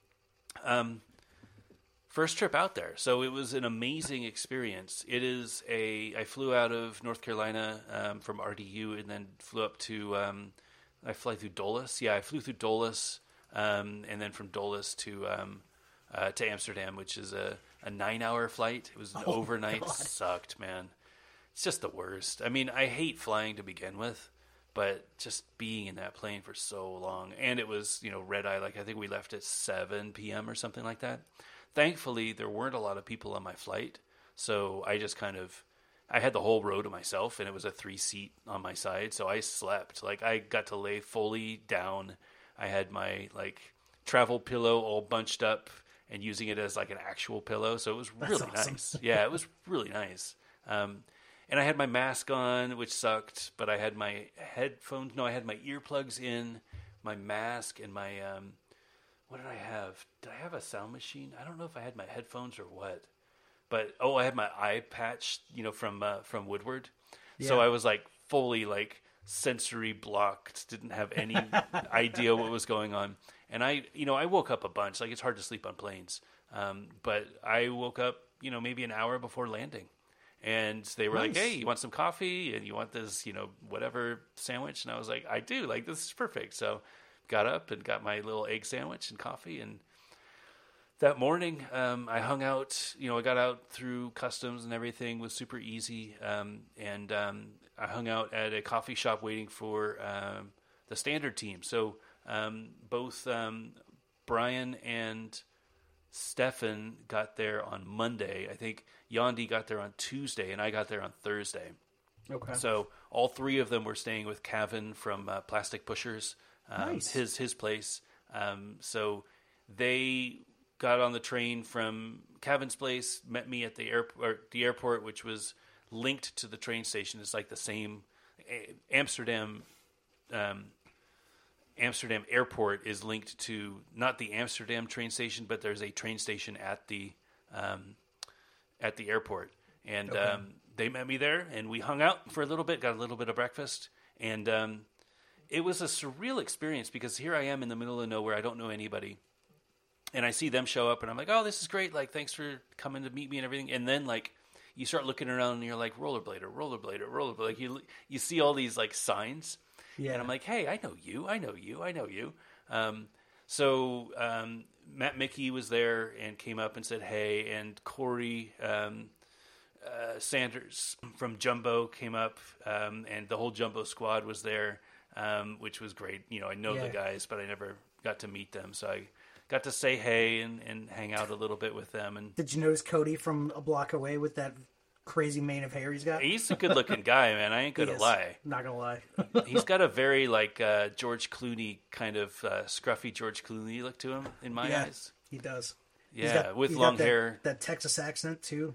Um, first trip out there. So it was an amazing experience. It is a, I flew out of North Carolina um, from R D U and then flew up to, um, I fly through Dulles. Yeah, I flew through Dulles um, and then from Dulles to um, uh, to Amsterdam, which is a, a nine hour flight. It was an Oh, overnight. God. Sucked, man. It's just the worst. I mean, I hate flying to begin with, but just being in that plane for so long. And it was, you know, red eye. Like, I think we left at seven p.m. or something like that. Thankfully, there weren't a lot of people on my flight. So I just kind of, I had the whole row to myself, and it was a three seat on my side. So I slept. Like, I got to lay fully down. I had my, like, travel pillow all bunched up and using it as, like, an actual pillow. So it was really That's awesome. nice. Yeah, it was really nice. Um, And I had my mask on, which sucked, but I had my headphones. No, I had my earplugs in, my mask, and my, um, what did I have? Did I have a sound machine? I don't know if I had my headphones or what. But, oh, I had my eye patch, you know, from uh, from Woodward. So Yeah. I was, like, fully, like, sensory blocked, didn't have any idea what was going on. And I, you know, I woke up a bunch. Like, it's hard to sleep on planes. Um, but I woke up, you know, maybe an hour before landing. And they were like, Nice. hey, you want some coffee? And you want this, you know, whatever sandwich? And I was like, I do. Like, this is perfect. So got up and got my little egg sandwich and coffee. And that morning, um, I hung out, you know, I got out through customs and everything was super easy. Um, and um, I hung out at a coffee shop waiting for um, the standard team. So um, both um, Brian and Stefan got there on Monday. I think Yandi got there on Tuesday, and I got there on Thursday. Okay. So all three of them were staying with Kevin from uh, Plastic Pushers, um, Nice. his his place. Um, so they got on the train from Kevin's place, met me at the airport, the airport, which was linked to the train station. It's like the same eh, Amsterdam. Um, Amsterdam airport is linked to not the Amsterdam train station, but there's a train station at the um, at the airport, and Okay. um, they met me there, and we hung out for a little bit, got a little bit of breakfast, and um, it was a surreal experience because here I am in the middle of nowhere, I don't know anybody, and I see them show up, and I'm like, oh, this is great, like thanks for coming to meet me and everything, and then like you start looking around and you're like rollerblader, rollerblader, rollerblader, like you you see all these like signs. Yeah. And I'm like, hey, I know you, I know you, I know you. Um, so um, Matt Mickey was there and came up and said, hey, and Corey um, uh, Sanders from Jumbo came up, um, and the whole Jumbo squad was there, um, which was great. You know, I know Yeah. the guys, but I never got to meet them. So I got to say hey and, and hang out a little bit with them. And Did you notice Cody from a block away with that crazy mane of hair he's got? he's a good-looking guy, man. I ain't He gonna is. lie. Not gonna lie. He's got a very like uh, George Clooney kind of uh, scruffy George Clooney look to him in my yeah, eyes. he does. He's Yeah, got- with he's long got that, hair, that Texas accent too.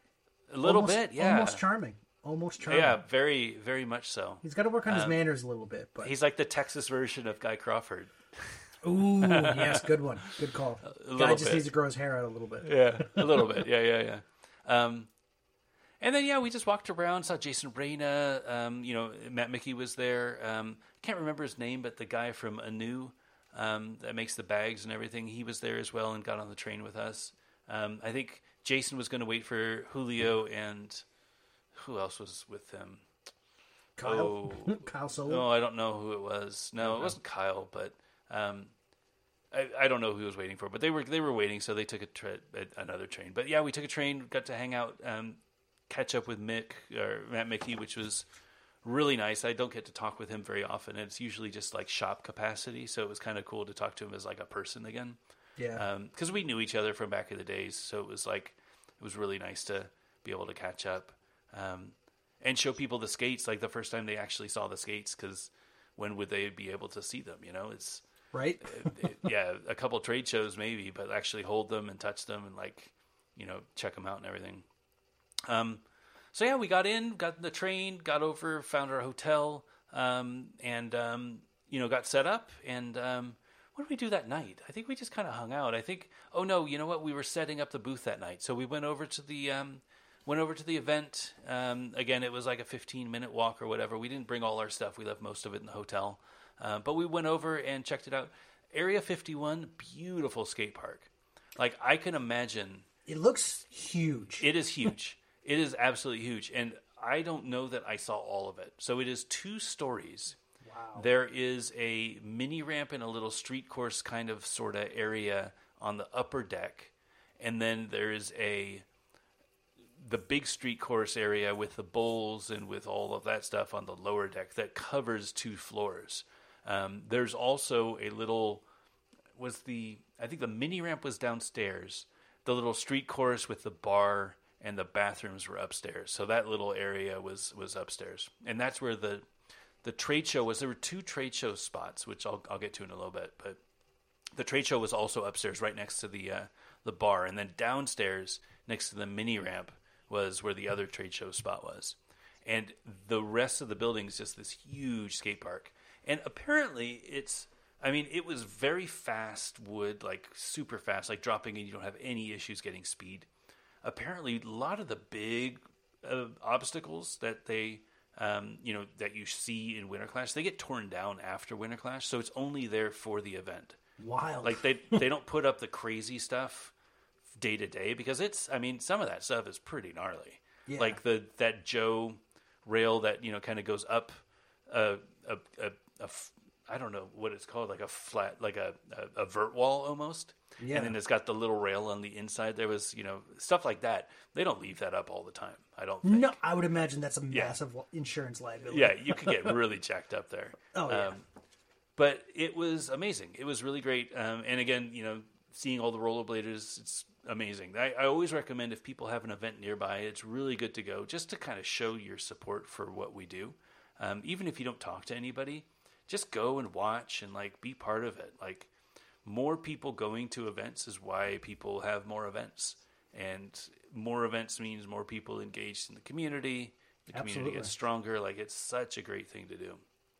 a little Almost- bit. Yeah, almost charming. Almost charming. yeah, very, very much so. He's got to work on his Um, manners a little bit, but He's like the Texas version of Guy Crawford. ooh, yes, good one, good call. A Guy little just bit. needs to grow his hair out a little bit. Yeah, a little bit. Yeah, yeah, yeah. Um, and then yeah, we just walked around, saw Jason Reyna. Um, you know, Matt Mickey was there. Um, can't remember his name, but the guy from Anu um, that makes the bags and everything, he was there as well and got on the train with us. Um, I think Jason was going to wait for Julio, and who else was with him? Kyle, Oh, Kyle Solo. no, I don't know who it was. No, it wasn't Kyle, but um, I, I don't know who he was waiting for. But they were they were waiting, so they took a tra- another train. But yeah, we took a train, got to hang out, um, catch up with Mick or Matt Mickey, which was really nice. I don't get to talk with him very often. It's usually just like shop capacity, so it was kind of cool to talk to him as like a person again. Yeah, Because we knew each other from back in the days, so it was like it was really nice to be able to catch up. Um, And show people the skates, like the first time they actually saw the skates, because when would they be able to see them? You know, it's right. it, it, yeah, a couple trade shows maybe, but actually hold them and touch them and like, you know, check them out and everything. Um, so yeah, we got in, got in the train, got over, found our hotel, um, and um, you know, got set up, and um, what did we do that night? I think we just kind of hung out. I think, oh no, you know what? We were setting up the booth that night. So we went over to the, um, went over to the event. Um, again, it was like a fifteen minute walk or whatever. We didn't bring all our stuff. We left most of it in the hotel. Uh, but we went over and checked it out. Area fifty-one, beautiful skate park. Like I can imagine. It looks huge. It is huge. It is absolutely huge. And I don't know that I saw all of it. So it is two stories. Wow. There is a mini ramp and a little street course kind of sort of area on the upper deck. And then there's a the big street course area with the bowls and with all of that stuff on the lower deck that covers two floors. Um, there's also a little was the I think the mini ramp was downstairs. The little street course with the bar and the bathrooms were upstairs. So that little area was was upstairs. And that's where the The trade show was, there were two trade show spots, which I'll I'll get to in a little bit. But the trade show was also upstairs, right next to the uh, the bar, and then downstairs next to the mini ramp was where the other trade show spot was. And the rest of the building is just this huge skate park. And apparently, it's, I mean, it was very fast wood, like super fast, like dropping in. You don't have any issues getting speed. Apparently, a lot of the big uh, obstacles that they Um, you know, that you see in Winter Clash, they get torn down after Winter Clash, so it's only there for the event. Wild. Like they they don't put up the crazy stuff day to day because it's, I mean, some of that stuff is pretty gnarly. Yeah. Like the that Joe rail that, you know, kind of goes up a a, a, a f- I don't know what it's called, like a flat, like a, a, a vert wall almost. Yeah. And then it's got the little rail on the inside. There was, you know, stuff like that. They don't leave that up all the time, I don't think. No, I would imagine that's a Yeah. massive insurance liability. Yeah, you could get really jacked up there. Oh, yeah. Um, but it was amazing. It was really great. Um, and again, you know, seeing all the rollerbladers, it's amazing. I, I always recommend if people have an event nearby, it's really good to go just to kind of show your support for what we do. Um, even if you don't talk to anybody, just go and watch and like be part of it. Like more people going to events is why people have more events, and more events means more people engaged in the community. The community Absolutely. gets stronger. Like it's such a great thing to do.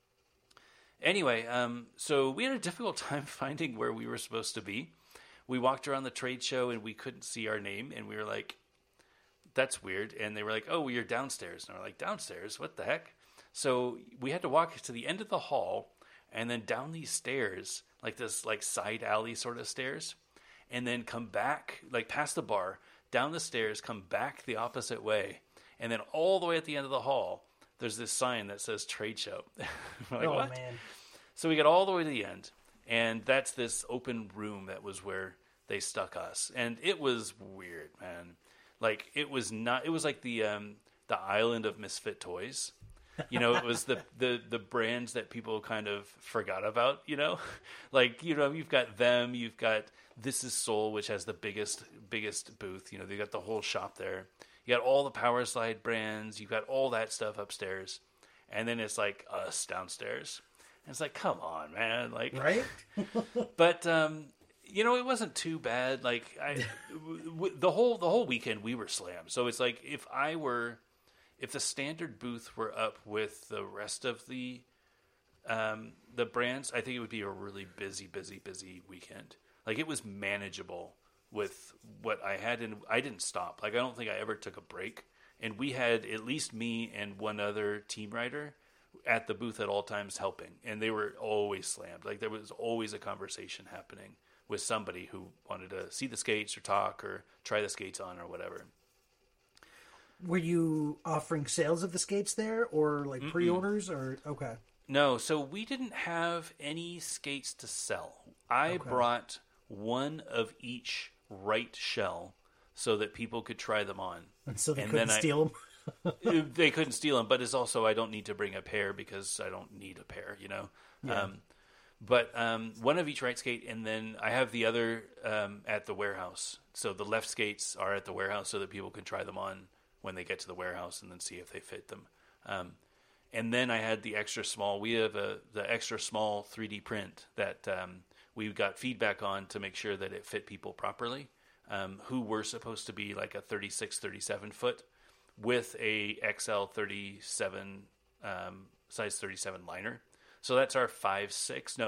Anyway, um, so we had a difficult time finding where we were supposed to be. We walked around the trade show and we couldn't see our name, and we were like, that's weird. And they were like, oh, well, you're downstairs. And we're like, downstairs? What the heck? So we had to walk to the end of the hall and then down these stairs, like this like side alley sort of stairs, and then come back, like past the bar, down the stairs, come back the opposite way, and then all the way at the end of the hall, there's this sign that says trade show. We're like, oh, what? man. So we got all the way to the end, and that's this open room that was where they stuck us. And it was weird, man. Like, it was not, it was like the um, the island of misfit toys. You know, it was the, the, the brands that people kind of forgot about, you know? Like, you know, you've got them, you've got This Is Soul, which has the biggest, biggest booth. You know, they got the whole shop there. You got all the Power Slide brands. You've got all that stuff upstairs. And then it's like us downstairs. And it's like, come on, man. Like, Right? but, um, you know, it wasn't too bad. Like, I, w- w- the whole the whole weekend we were slammed. So it's like if I were... If the standard booth were up with the rest of the um, the brands, I think it would be a really busy, busy, busy weekend. Like, it was manageable with what I had, and I didn't stop. Like, I don't think I ever took a break. And we had at least me and one other team rider at the booth at all times helping, and they were always slammed. Like, there was always a conversation happening with somebody who wanted to see the skates or talk or try the skates on or whatever. Were you offering sales of the skates there, or like Mm-mm. pre-orders, or okay? No, so we didn't have any skates to sell. I okay. brought one of each right shell so that people could try them on. And so they and couldn't steal I, them? They couldn't steal them, but it's also I don't need to bring a pair because I don't need a pair, you know? Yeah. Um, but um, one of each right skate, and then I have the other um, at the warehouse. So the left skates are at the warehouse so that people can try them on when they get to the warehouse and then see if they fit them. Um, and then I had the extra small. We have a, the extra small three D print that um, we got feedback on to make sure that it fit people properly, um, who were supposed to be like a thirty-six, thirty-seven foot with a X L thirty-seven, um, size thirty-seven liner. So that's our five six, no,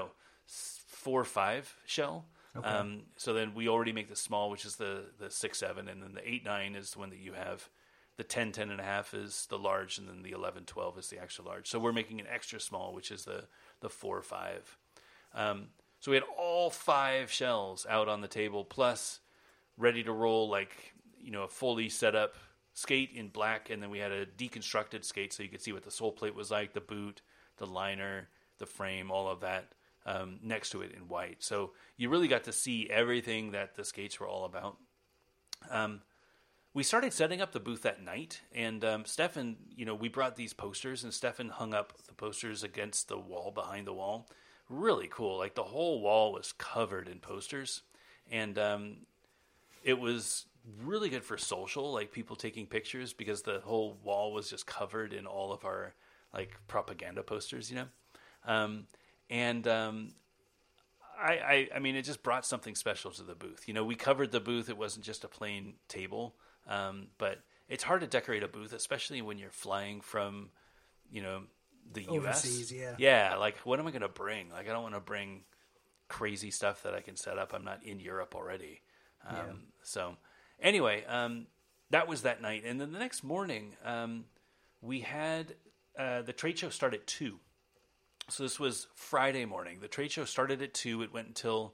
s- four or five shell. Okay. Um, so then we already make the small, which is the, the six, seven, and then the eight, nine is the one that you have. The ten, ten and a half is the large, and then the eleven, twelve is the extra large. So we're making an extra small, which is the, the four or five. Um, so we had all five shells out on the table, plus ready to roll, like, you know, a fully set up skate in black, and then we had a deconstructed skate so you could see what the sole plate was like, the boot, the liner, the frame, all of that um, next to it in white. So you really got to see everything that the skates were all about. Um, we started setting up the booth that night, and um, Stefan, you know, we brought these posters, and Stefan hung up the posters against the wall behind the wall. Really cool. Like, the whole wall was covered in posters, and um, it was really good for social, like people taking pictures, because the whole wall was just covered in all of our like propaganda posters, you know. Um, and um, I, I, I mean, it just brought something special to the booth. You know, we covered the booth; it wasn't just a plain table. Um, but it's hard to decorate a booth, especially when you're flying from, you know, the Overseas, U S. yeah. Yeah, like what am I going to bring? Like I don't want to bring crazy stuff that I can set up. I'm not in Europe already. Um, Yeah. So anyway, um, that was that night. And then the next morning, um, we had uh, the trade show start at two. So this was Friday morning. The trade show started at two. It went until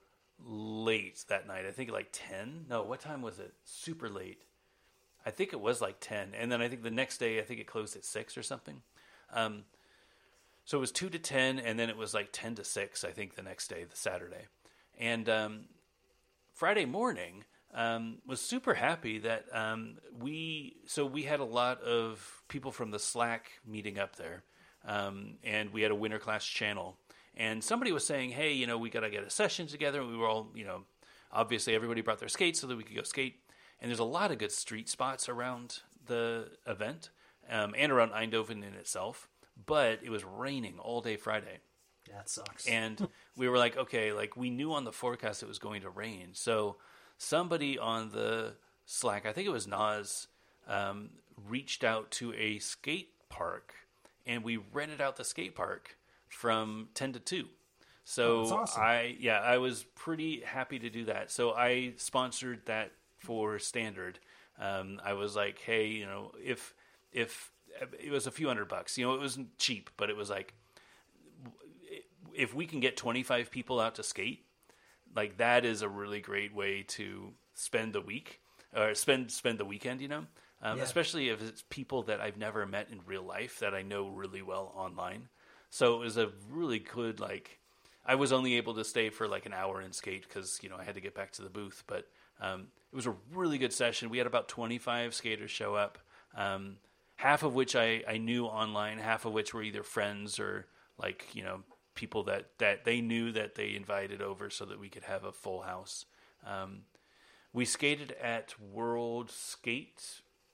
late that night. I think like ten. No, what time was it? Super late. I think it was like ten. And then I think the next day, I think it closed at six or something. Um, so it was two to ten, and then it was like ten to six, I think, the next day, the Saturday. And um, Friday morning, um, was super happy that um, we, so we had a lot of people from the Slack meeting up there, um, and we had a winter class channel. And somebody was saying, hey, you know, we got to get a session together. And we were all, you know, obviously everybody brought their skates so that we could go skate. And there's a lot of good street spots around the event um, and around Eindhoven in itself. But it was raining all day Friday. That sucks. And we were like, okay, like we knew on the forecast it was going to rain. So somebody on the Slack, I think it was Nas, um, reached out to a skate park, and we rented out the skate park from ten to two. So Oh, that's awesome. I, yeah, I was pretty happy to do that. So I sponsored that for Standard. Um, I was like, hey, you know, if, if it was a few hundred bucks, you know, it wasn't cheap, but it was like, if we can get twenty-five people out to skate, like that is a really great way to spend the week or spend, spend the weekend, you know, um, Yeah. especially if it's people that I've never met in real life that I know really well online. So it was a really good, like, I was only able to stay for like an hour and skate because, you know, I had to get back to the booth, but um, it was a really good session. We had about twenty-five skaters show up, um, half of which I, I knew online, half of which were either friends or like, you know, people that, that they knew that they invited over so that we could have a full house. Um, we skated at World Skate.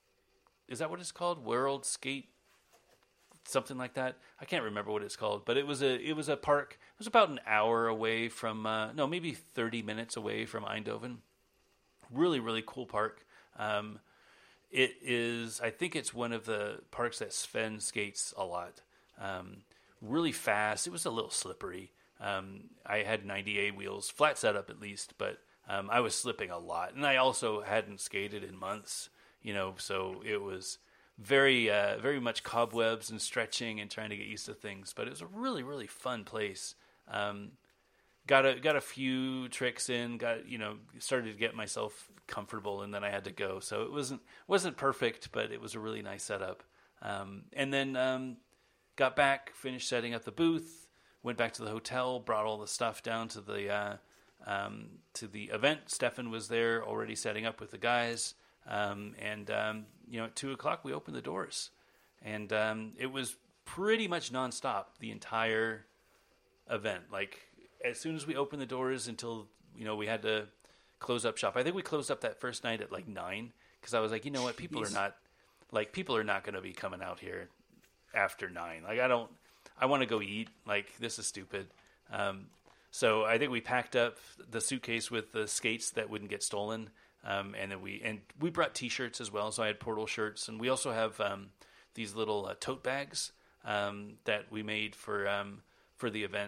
Is that what it's called? World Skate, something like that. I can't remember what it's called, but it was a it was a park. It was about an hour away from uh, no, maybe thirty minutes away from Eindhoven. Really, really cool park. Um, it is. I think it's one of the parks that Sven skates a lot. Um, really fast. It was a little slippery. Um, I had ninety A wheels, flat setup at least, but um, I was slipping a lot, and I also hadn't skated in months. You know, so it was very, uh, very much cobwebs and stretching and trying to get used to things. But it was a really, really fun place. Um, got a got a few tricks in. Got you know started to get myself comfortable, and then I had to go. So it wasn't wasn't perfect, but it was a really nice setup. Um, and then um, got back, finished setting up the booth, went back to the hotel, brought all the stuff down to the uh, um, to the event. Stefan was there already setting up with the guys. Um, and, um, you know, at two o'clock we opened the doors, and, um, it was pretty much nonstop the entire event. Like as soon as we opened the doors until, you know, we had to close up shop. I think we closed up that first night at like nine. Cause I was like, you know what, people Jeez. are not like, people are not going to be coming out here after nine. Like I don't, I want to go eat. Like this is stupid. Um, so I think we packed up the suitcase with the skates that wouldn't get stolen. Um, and then we and we brought T-shirts as well. So I had Portal shirts, and we also have um, these little uh, tote bags um, that we made for um, for the event.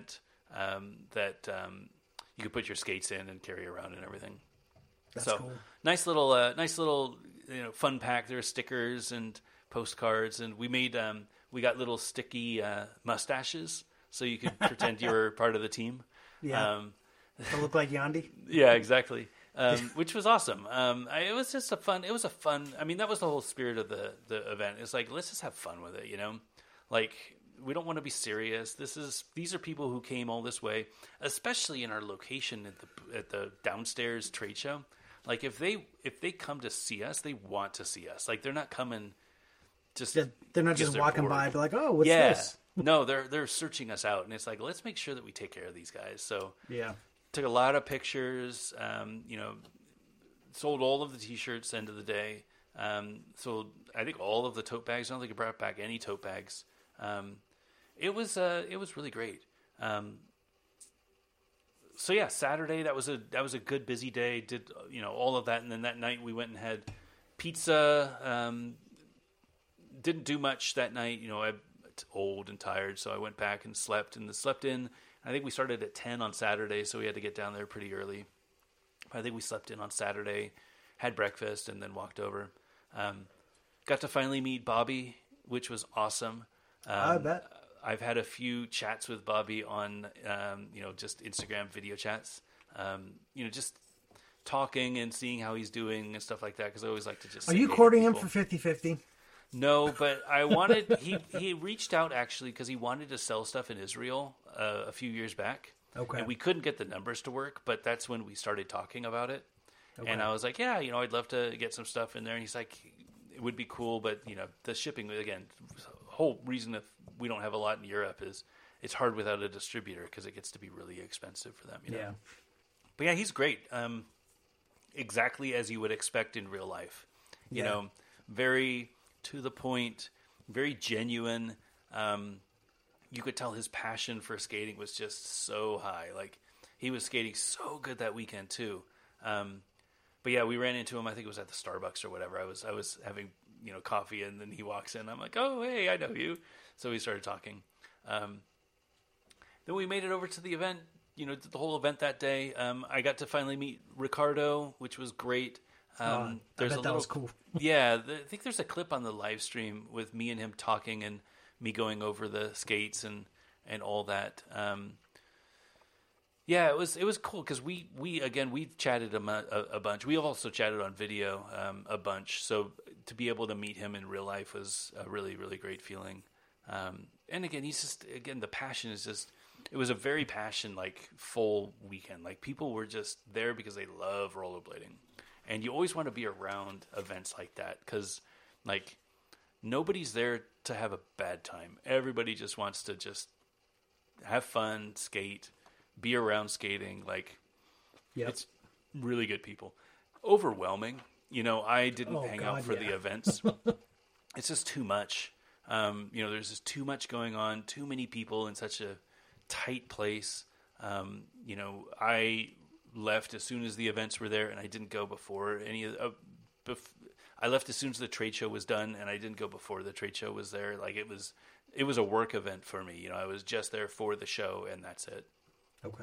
um, that um, you could put your skates in and carry around and everything. That's so cool. nice little, uh, nice little, you know, fun pack. There are stickers and postcards, and we made, um, we got little sticky uh, mustaches, so you could pretend you were part of the team. Yeah, um, to look like Yandy. yeah, exactly. Um, which was awesome. Um, I, it was just a fun. It was a fun. I mean, that was the whole spirit of the the event. It's like, let's just have fun with it, you know. Like, we don't want to be serious. This is these are people who came all this way, especially in our location at the at the downstairs trade show. Like, if they if they come to see us, they want to see us. Like, they're not coming just Yeah, they're not just they're walking bored. by, and be like, "Oh, what's yeah. this?" No, they're they're searching us out, and it's like, let's make sure that we take care of these guys. So Yeah, took a lot of pictures. Um, you know, sold all of the T-shirts end of the day. Um, sold I think all of the tote bags. I don't think I brought back any tote bags. Um, it was uh, it was really great. Um, so yeah, Saturday that was a that was a good busy day. Did you know all of that, and then that night we went and had pizza. Um, didn't do much that night. You know, I'm old and tired, so I went back and slept and slept in. I think we started at ten on Saturday, so we had to get down there pretty early. I think we slept in on Saturday, had breakfast, and then walked over. Um, got to finally meet Bobby, which was awesome. Um, I bet. I've had a few chats with Bobby on, um, you know, just Instagram video chats. Um, you know, just talking and seeing how he's doing and stuff like that, because I always like to just Are say you hey to courting him people. for fifty-fifty? No, but I wanted he he reached out actually because he wanted to sell stuff in Israel uh, a few years back. Okay. And we couldn't get the numbers to work, but that's when we started talking about it. Okay. And I was like, yeah, you know, I'd love to get some stuff in there. And he's like, it would be cool, but you know, the shipping again. Whole reason if we don't have a lot in Europe is it's hard without a distributor because it gets to be really expensive for them. You know? Yeah. But yeah, he's great. Um, exactly as you would expect in real life. You Yeah. know, very to the point, very genuine. Um, you could tell his passion for skating was just so high. Like, he was skating so good that weekend too. Um, but yeah, we ran into him. I think it was at the Starbucks or whatever. I was I was having you know coffee, and then he walks in. I'm like, oh hey, I know you. So we started talking. Um, then we made it over to the event. You know, the whole event that day. Um, I got to finally meet Ricardo, which was great. Um, Oh, I there's bet a that little, was cool. yeah, the, I think there's a clip on the live stream with me and him talking and me going over the skates and, and all that. Um, yeah, it was it was cool because we, we again we chatted a, mu- a, a bunch. We have also chatted on video um, a bunch. So to be able to meet him in real life was a really really great feeling. Um, and again, he's just again the passion is just. It was a very passion like full weekend. Like people were just there because they love rollerblading. And you always want to be around events like that because, like, nobody's there to have a bad time. Everybody just wants to just have fun, skate, be around skating. Like, Yep. it's really good people. Overwhelming. You know, I didn't Oh, hang out God, for yeah. the events. It's just too much. Um, you know, there's just too much going on, too many people in such a tight place. Um, you know, I left as soon as the events were there, and I didn't go before any of. Uh, bef- I left as soon as the trade show was done, and I didn't go before the trade show was there. Like it was, it was a work event for me. You know, I was just there for the show, and that's it. Okay.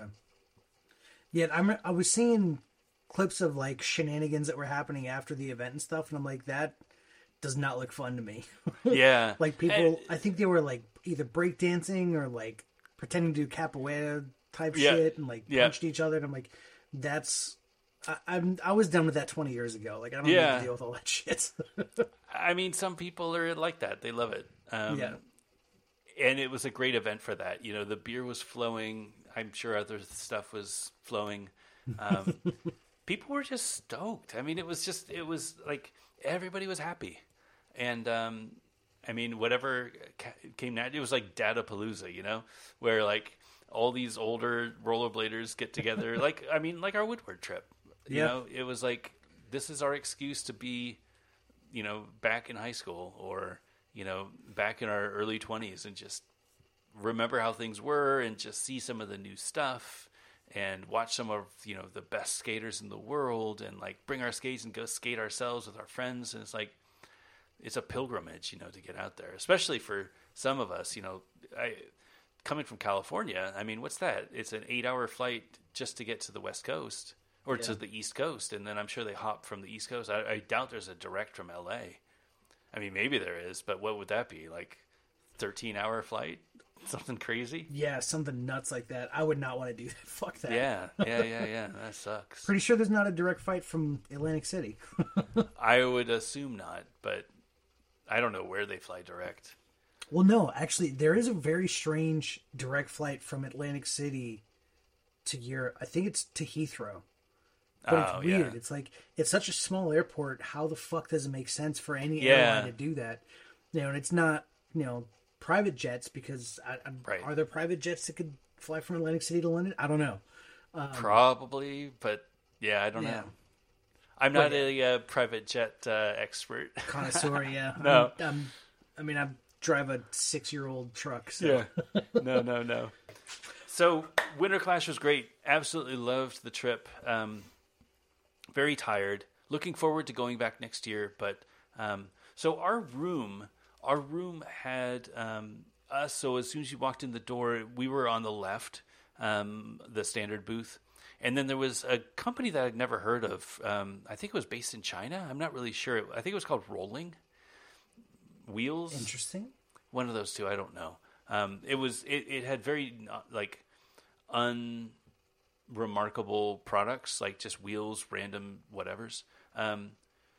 Yeah, I'm. I was seeing clips of like shenanigans that were happening after the event and stuff, and I'm like, that does not look fun to me. Yeah, Like people, And- I think they were like either breakdancing or like pretending to do capoeira type Yeah. shit and like Yeah. punched each other. And I'm like, that's. I, I'm. I was done with that twenty years ago. Like I don't Yeah. need to deal with all that shit. I mean, some people are like that. They love it. Um, Yeah. And it was a great event for that. You know, the beer was flowing. I'm sure other stuff was flowing. Um, people were just stoked. I mean, it was just, it was like everybody was happy. And, um, I mean, whatever ca- came now, it was like Dadapalooza, you know, where like all these older rollerbladers get together. like, I mean, like our Woodward trip. You Yeah. know, it was like, this is our excuse to be, you know, back in high school or, you know, back in our early twenties and just remember how things were and just see some of the new stuff and watch some of, you know, the best skaters in the world and like bring our skates and go skate ourselves with our friends. And it's like, it's a pilgrimage, you know, to get out there, especially for some of us, you know, I, coming from California, I mean, what's that? It's an eight-hour flight just to get to the West Coast or yeah. to the East Coast, and then I'm sure they hop from the East Coast. I, I doubt there's a direct from L A. I mean, maybe there is, but what would that be? Like thirteen-hour flight? Something crazy? Yeah, something nuts like that. I would not want to do that. Fuck that. Yeah, yeah, yeah, yeah. That sucks. Pretty sure there's not a direct flight from Atlantic City. I would assume not, but I don't know where they fly direct. Well, no, actually, there is a very strange direct flight from Atlantic City to Europe. I think it's to Heathrow. But oh, it's weird. Yeah. It's like, it's such a small airport. How the fuck does it make sense for any yeah. airline to do that? You know, and it's not, you know, private jets because I, I, right. are there private jets that could fly from Atlantic City to London? I don't know. Um, Probably, but yeah, I don't yeah. know. I'm not but, a uh, private jet uh, expert. Connoisseur, yeah. no. I'm, I'm, I mean, I drive a six-year-old truck. So. Yeah. No, no, no. So Winter Clash was great. Absolutely loved the trip. Um, very tired. Looking forward to going back next year. But um, so our room, our room had um, us. So as soon as you walked in the door, we were on the left, um, the standard booth. And then there was a company that I'd never heard of. Um, I think it was based in China. I'm not really sure. I think it was called Rolling Wheels. Interesting. One of those two. I don't know. Um, it was. It, it had very like unremarkable products, like just wheels, random whatevers. Um,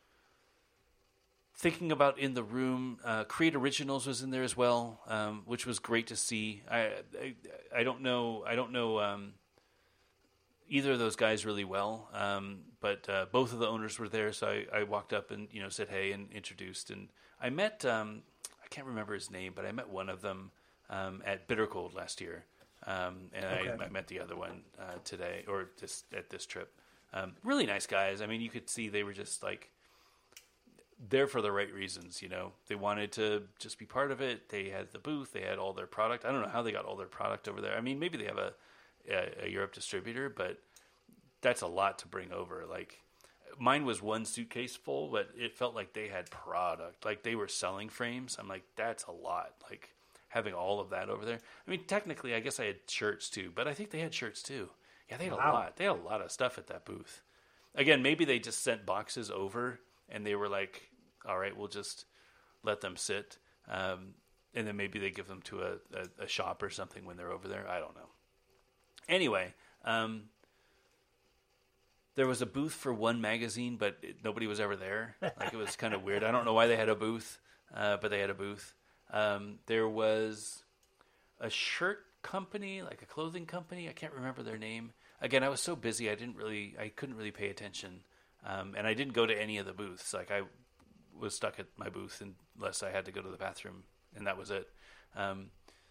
thinking about in the room, uh, Create Originals was in there as well, um, which was great to see. I I, I don't know. I don't know. Um, Either of those guys really well, um, but uh, both of the owners were there, so I, I walked up and you know said hey and introduced, and I met um, I can't remember his name, but I met one of them um, at Bitter Cold last year, um, and okay. I, I met the other one uh, today or this at this trip. Um, really nice guys. I mean, you could see they were just like there for the right reasons. You know, they wanted to just be part of it. They had the booth, they had all their product. I don't know how they got all their product over there. I mean, maybe they have a A, a Europe distributor, but that's a lot to bring over. Like mine was one suitcase full, but it felt like they had product, like they were selling frames. I'm like, that's a lot. Like having all of that over there. I mean, technically, I guess I had shirts too, but I think they had shirts too. Yeah, they had wow. a lot. They had a lot of stuff at that booth. Again, maybe they just sent boxes over, and they were like, all right, we'll just let them sit, um, and then maybe they give them to a, a, a shop or something when they're over there. I don't know. Anyway, um, there was a booth for one magazine, but it, nobody was ever there. Like it was kind of weird. I don't know why they had a booth, uh, but they had a booth. Um, there was a shirt company, like a clothing company. I can't remember their name. Again, I was so busy, I didn't really, I couldn't really pay attention, um, and I didn't go to any of the booths. Like I was stuck at my booth unless I had to go to the bathroom, and that was it. Um,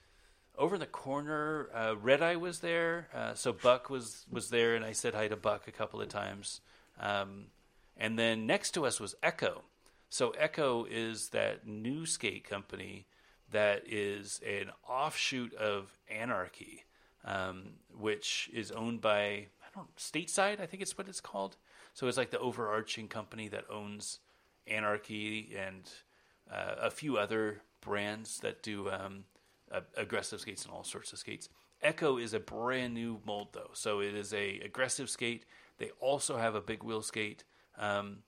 Over in the corner, uh, Red Eye was there. Uh, so Buck was, was there, and I said hi to Buck a couple of times. Um, and then next to us was Echo. So Echo is that new skate company that is an offshoot of Anarchy, um, which is owned by, I don't know, Stateside, I think it's what it's called. So it's like the overarching company that owns Anarchy and uh, a few other brands that do... Um, Uh, aggressive skates and all sorts of skates. Echo is a brand new mold though, so it is a aggressive skate. They also have a big wheel skate. Um,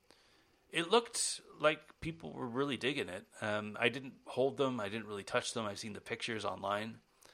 it looked like people were really digging it. Um, I didn't hold them. I didn't really touch them. I've seen the pictures online.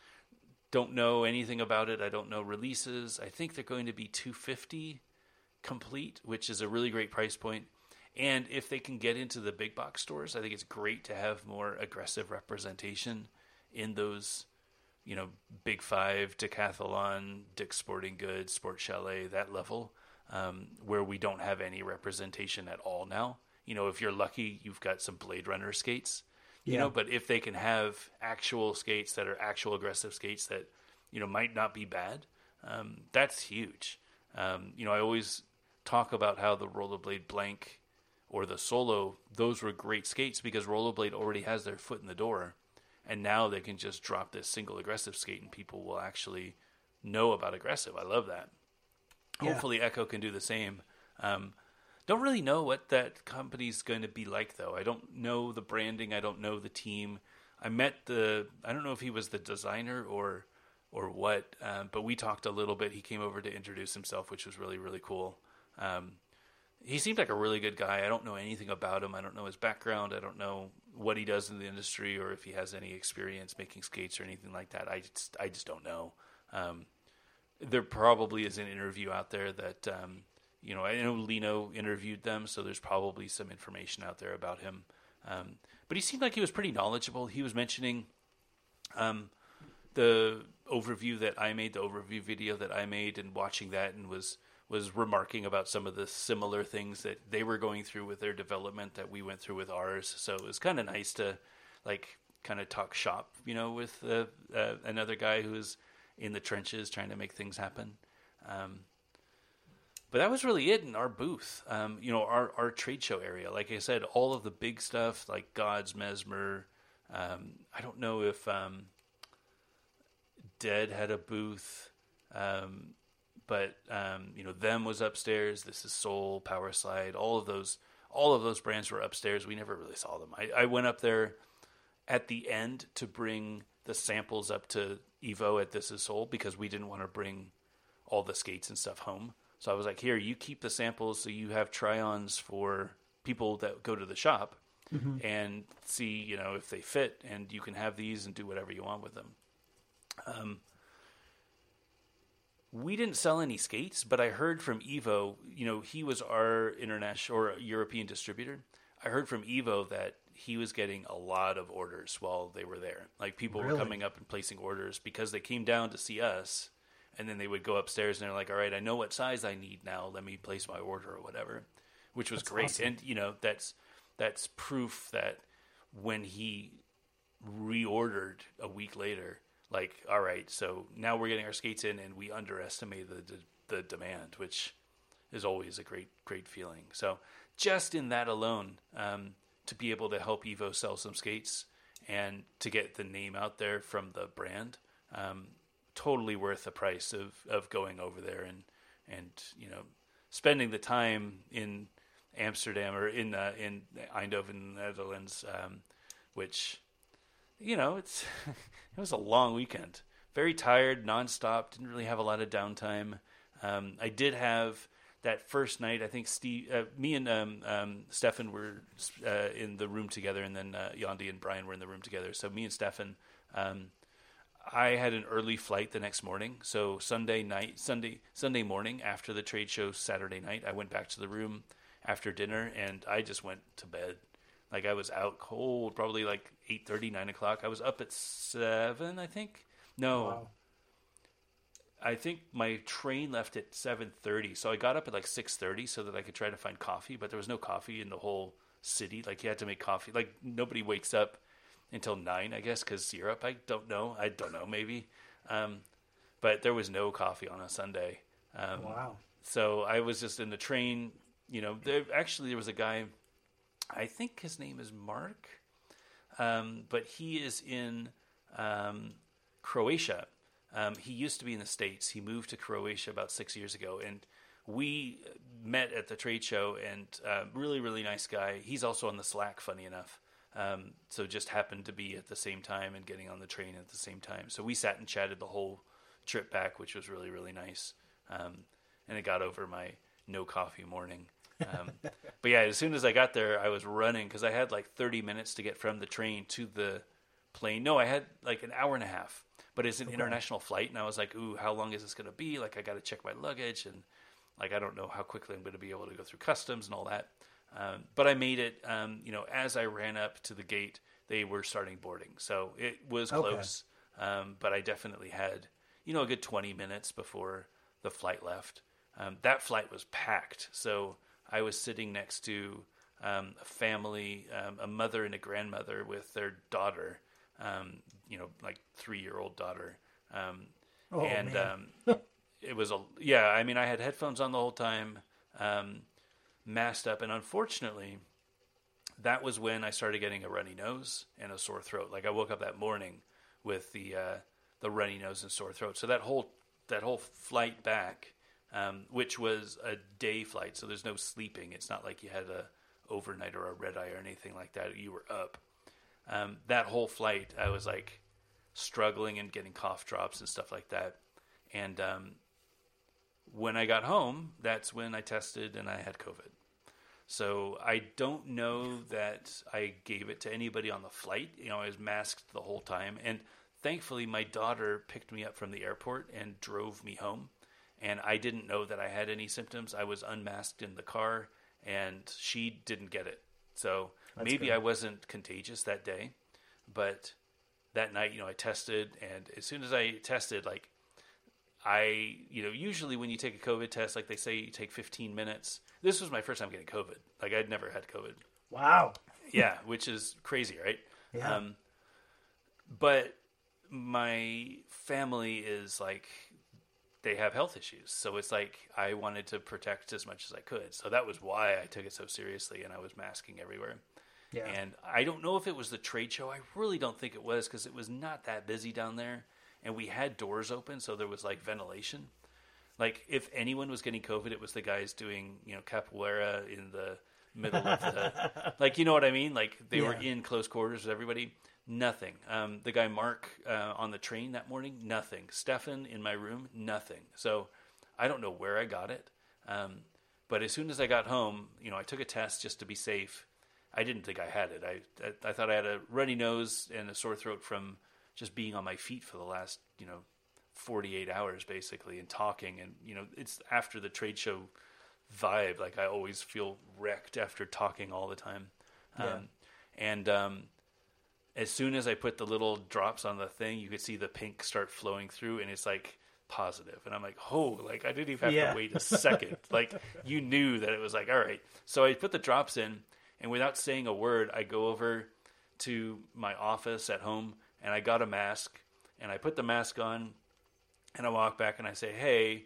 Don't know anything about it. I don't know releases. I think they're going to be two hundred fifty dollars complete, which is a really great price point. And if they can get into the big box stores, I think it's great to have more aggressive representation in those, you know, Big Five, Decathlon, Dick's Sporting Goods, Sport Chalet, that level, um, where we don't have any representation at all now. You know, if you're lucky, you've got some Blade Runner skates, you yeah. know, but if they can have actual skates that are actual aggressive skates that, you know, might not be bad, um, that's huge. Um, you know, I always talk about how the Rollerblade Blank or the Solo, those were great skates because Rollerblade already has their foot in the door. And now they can just drop this single aggressive skate and people will actually know about aggressive. I love that. Yeah. Hopefully Echo can do the same. Um, don't really know what that company's going to be like, though. I don't know the branding. I don't know the team. I met the, I don't know if he was the designer or or what, um, but we talked a little bit. He came over to introduce himself, which was really, really cool. Um, he seemed like a really good guy. I don't know anything about him. I don't know his background. I don't know what he does in the industry or if he has any experience making skates or anything like that. I just, I just don't know. Um, there probably is an interview out there that, um, you know, I know Lino interviewed them, so there's probably some information out there about him. Um, but he seemed like he was pretty knowledgeable. He was mentioning um, the overview that I made, the overview video that I made, and watching that, and was was remarking about some of the similar things that they were going through with their development that we went through with ours. So it was kind of nice to, like, kind of talk shop, you know, with uh, uh, another guy who was in the trenches trying to make things happen. Um, but that was really it in our booth. Um, you know, our, our trade show area. Like I said, all of the big stuff, like Gods, Mesmer. Um, I don't know if um, Dead had a booth. Um, but, um, you know, Them was upstairs. This is Soul, Power Slide. All of those all of those brands were upstairs. We never really saw them. I, I went up there at the end to bring the samples up to Evo at This Is Soul because we didn't want to bring all the skates and stuff home. So I was like, here, you keep the samples so you have try-ons for people that go to the shop mm-hmm. and see, you know, if they fit, and you can have these and do whatever you want with them. Um, we didn't sell any skates, but I heard from Evo, you know, he was our international or European distributor. I heard from Evo that he was getting a lot of orders while they were there. Like, people really? were coming up and placing orders because they came down to see us, and then they would go upstairs and they're like, all right, I know what size I need now. Let me place my order or whatever, which was that's great. Awesome. And, you know, that's that's proof that when he reordered a week later, like, all right, so now we're getting our skates in and we underestimated the, the, the demand, which is always a great, great feeling. So just in that alone, um, to be able to help Evo sell some skates and to get the name out there from the brand, um, totally worth the price of, of going over there and, and, you know, spending the time in Amsterdam or in, uh, in Eindhoven, Netherlands, um, which, you know, it's, it was a long weekend, very tired, nonstop. Didn't really have a lot of downtime. Um, I did have that first night. I think Steve, uh, me and um, um, Stefan were uh, in the room together, and then uh, Yandi and Brian were in the room together. So me and Stefan, um, I had an early flight the next morning. So Sunday night, Sunday Sunday morning after the trade show, Saturday night, I went back to the room after dinner, and I just went to bed. Like, I was out cold, probably like eight thirty, nine o'clock. I was up at seven, I think. No. Wow. I think my train left at seven thirty. So I got up at like six thirty so that I could try to find coffee. But there was no coffee in the whole city. Like, you had to make coffee. Like, nobody wakes up until nine, I guess, because syrup. I don't know. I don't know, maybe. Um, but there was no coffee on a Sunday. Um, wow. So I was just in the train. You know, there, actually, there was a guy... I think his name is Mark, um, but he is in um, Croatia. Um, he used to be in the States. He moved to Croatia about six years ago, and we met at the trade show, and uh, really, really nice guy. He's also on the Slack, funny enough, um, so just happened to be at the same time and getting on the train at the same time. So we sat and chatted the whole trip back, which was really, really nice, um, and it got over my no coffee morning. um, but yeah, as soon as I got there, I was running because I had like thirty minutes to get from the train to the plane. No, I had like an hour and a half, but it's an okay. international flight. And I was like, ooh, how long is this going to be? Like, I got to check my luggage, and like, I don't know how quickly I'm going to be able to go through customs and all that. Um, but I made it, um, you know, as I ran up to the gate, they were starting boarding. So it was close. Okay. Um, but I definitely had, you know, a good twenty minutes before the flight left. Um, that flight was packed. So I was sitting next to um, a family, um, a mother and a grandmother with their daughter, um, you know, like three-year-old daughter. Um, oh, and man. um, it was, a yeah, I mean, I had headphones on the whole time, um, masked up. And unfortunately, that was when I started getting a runny nose and a sore throat. Like, I woke up that morning with the uh, the runny nose and sore throat. So that whole that whole flight back... Um, which was a day flight, so there's no sleeping. It's not like you had a overnight or a red eye or anything like that. You were up. Um, that whole flight, I was like struggling and getting cough drops and stuff like that. And um, when I got home, that's when I tested and I had COVID. So I don't know that I gave it to anybody on the flight. You know, I was masked the whole time. And thankfully, my daughter picked me up from the airport and drove me home. And I didn't know that I had any symptoms. I was unmasked in the car, and she didn't get it. So That's maybe good. I wasn't contagious that day. But that night, you know, I tested. And as soon as I tested, like, I, you know, usually when you take a COVID test, like they say you take fifteen minutes. This was my first time getting COVID. Like, I'd never had COVID. Wow. Yeah, which is crazy, right? Yeah. Um, but my family is like, they have health issues. So it's like I wanted to protect as much as I could. So that was why I took it so seriously, and I was masking everywhere. Yeah. And I don't know if it was the trade show. I really don't think it was, because it was not that busy down there. And we had doors open, so there was like ventilation. Like, if anyone was getting COVID, it was the guys doing, you know, capoeira in the middle of the, like, you know what I mean? Like, they yeah. were in close quarters with everybody. Nothing. Um, the guy Mark uh, on the train that morning, nothing. Stefan in my room, nothing. So I don't know where I got it. Um, but as soon as I got home, you know, I took a test just to be safe. I didn't think I had it. I, I, I thought I had a runny nose and a sore throat from just being on my feet for the last, you know, forty-eight hours basically, and talking. And, you know, it's after the trade show vibe. Like, I always feel wrecked after talking all the time. Yeah. Um, and, um, as soon as I put the little drops on the thing, you could see the pink start flowing through, and it's like positive. And I'm like, oh, like, I didn't even have yeah. to wait a second. Like, you knew that it was like, all right. So I put the drops in, and without saying a word, I go over to my office at home, and I got a mask, and I put the mask on, and I walk back and I say, hey,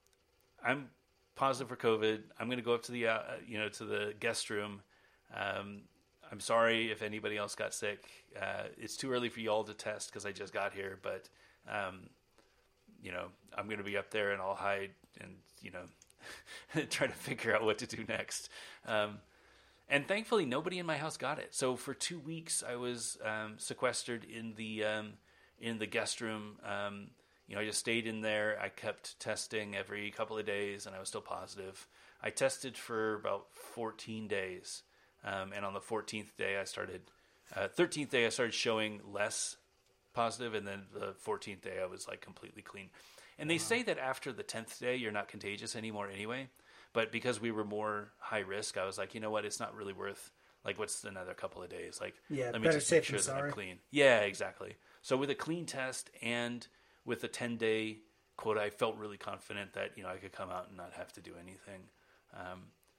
I'm positive for COVID. I'm going to go up to the, uh, you know, to the guest room. Um, I'm sorry if anybody else got sick. Uh, it's too early for you all to test because I just got here, but, um, you know, I'm going to be up there and I'll hide and, you know, try to figure out what to do next. Um, and thankfully nobody in my house got it. So for two weeks I was, um, sequestered in the, um, in the guest room. Um, you know, I just stayed in there. I kept testing every couple of days and I was still positive. I tested for about fourteen days. Um, and on the fourteenth day, I started, uh, thirteenth day, I started showing less positive. And then the fourteenth day, I was like completely clean. And they wow. say that after the tenth day, you're not contagious anymore anyway. But because we were more high risk, I was like, you know what? It's not really worth, like, what's another couple of days? Like, yeah, let me just make sure that I'm clean. Yeah, exactly. So with a clean test and with a ten day quota, I felt really confident that, you know, I could come out and not have to do anything. Um,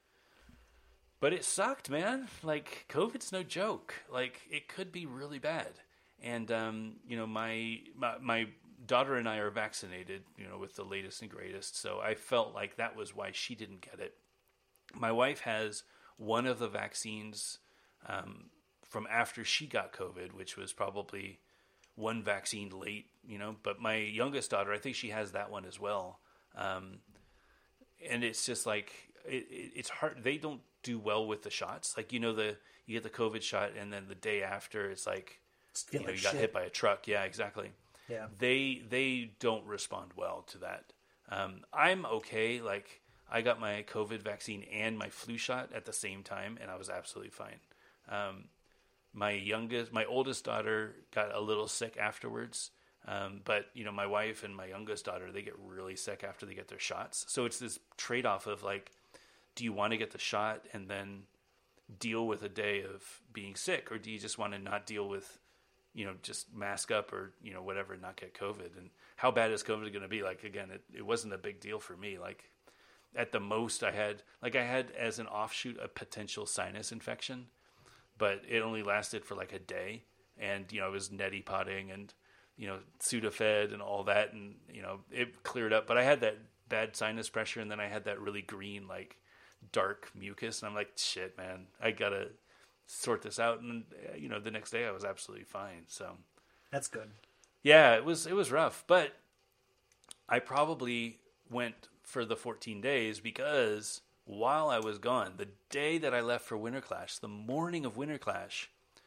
But it sucked, man. Like, COVID's no joke. Like, it could be really bad. And, um, you know, my, my my daughter and I are vaccinated, you know, with the latest and greatest. So I felt like that was why she didn't get it. My wife has one of the vaccines um, from after she got COVID, which was probably one vaccine late, you know. But my youngest daughter, I think she has that one as well. Um, and it's just like, it, it, it's hard. They don't do well with the shots. Like, you know, the you get the COVID shot and then the day after it's like, you know, like you got shit. hit by a truck. Yeah, exactly. Yeah. They they don't respond well to that. Um, I'm okay. Like, I got my COVID vaccine and my flu shot at the same time, and I was absolutely fine. Um, my youngest, my oldest daughter got a little sick afterwards. Um, but, you know, my wife and my youngest daughter, they get really sick after they get their shots. So it's this trade-off of like, do you want to get the shot and then deal with a day of being sick? Or do you just want to not deal with, you know, just mask up or, you know, whatever, and not get COVID? And how bad is COVID going to be? Like, again, it, it wasn't a big deal for me. Like, at the most I had, like I had as an offshoot, a potential sinus infection, but it only lasted for like a day. And, you know, I was neti potting and, you know, Sudafed and all that. And, you know, it cleared up, but I had that bad sinus pressure. And then I had that really green, like, dark mucus, and I'm like, shit, man, I gotta sort this out. And uh, you know, the next day I was absolutely fine. So that's good. Yeah, it was it was rough, but I probably went for the fourteen days because while I was gone, the day that I left for Winter Clash, the morning of Winter Clash,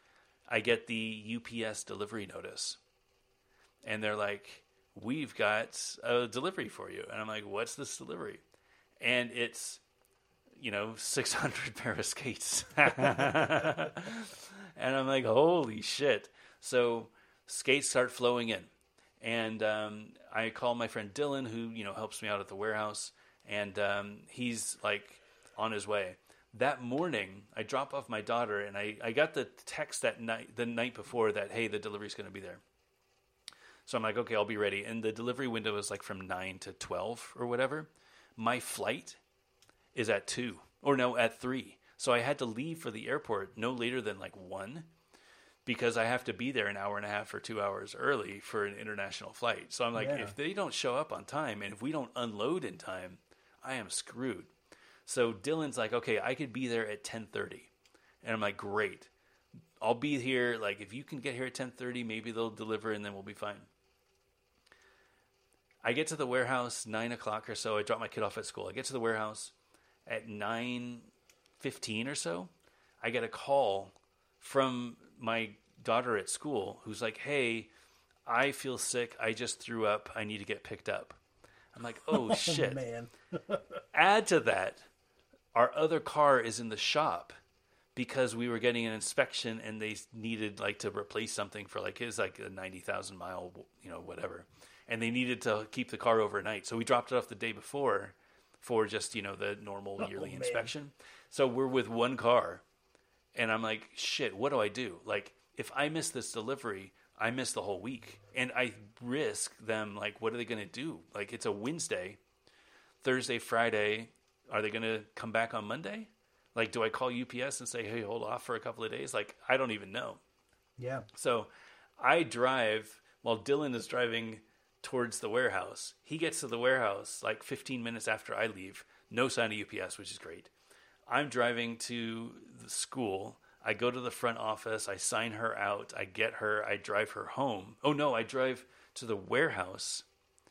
I get the U P S delivery notice. And they're like, we've got a delivery for you. And I'm like, what's this delivery? And it's, you know, six hundred pair of skates. And I'm like, holy shit. So skates start flowing in. And um, I call my friend Dylan, who, you know, helps me out at the warehouse. And um, he's like on his way. That morning, I drop off my daughter, and I, I got the text that night, the night before that, hey, the delivery's going to be there. So I'm like, okay, I'll be ready. And the delivery window is like from nine to twelve or whatever. My flight is at two, or no, at three. So I had to leave for the airport no later than like one, because I have to be there an hour and a half or two hours early for an international flight. So I'm like, yeah. If they don't show up on time and if we don't unload in time, I am screwed. So Dylan's like, okay, I could be there at ten thirty. And I'm like, great. I'll be here. Like, if you can get here at ten thirty, maybe they'll deliver and then we'll be fine. I get to the warehouse nine o'clock or so. I drop my kid off at school. I get to the warehouse at nine fifteen or so. I get a call from my daughter at school who's like, hey, I feel sick. I just threw up. I need to get picked up. I'm like, oh, shit. Oh, man. Add to that, our other car is in the shop because we were getting an inspection and they needed like to replace something for like, it was like a ninety thousand mile, you know, whatever. And they needed to keep the car overnight. So we dropped it off the day before for just, you know, the normal yearly oh, inspection. So we're with one car. And I'm like, shit, what do I do? Like, if I miss this delivery, I miss the whole week. And I risk them, like, what are they going to do? Like, it's a Wednesday, Thursday, Friday. Are they going to come back on Monday? Like, do I call U P S and say, hey, hold off for a couple of days? Like, I don't even know. Yeah. So I drive while Dylan is driving towards the warehouse. He gets to the warehouse like fifteen minutes after I leave. No sign of U P S, which is great. I'm driving to the school. I go to the front office. I sign her out. I get her. I drive her home. Oh, no, I drive to the warehouse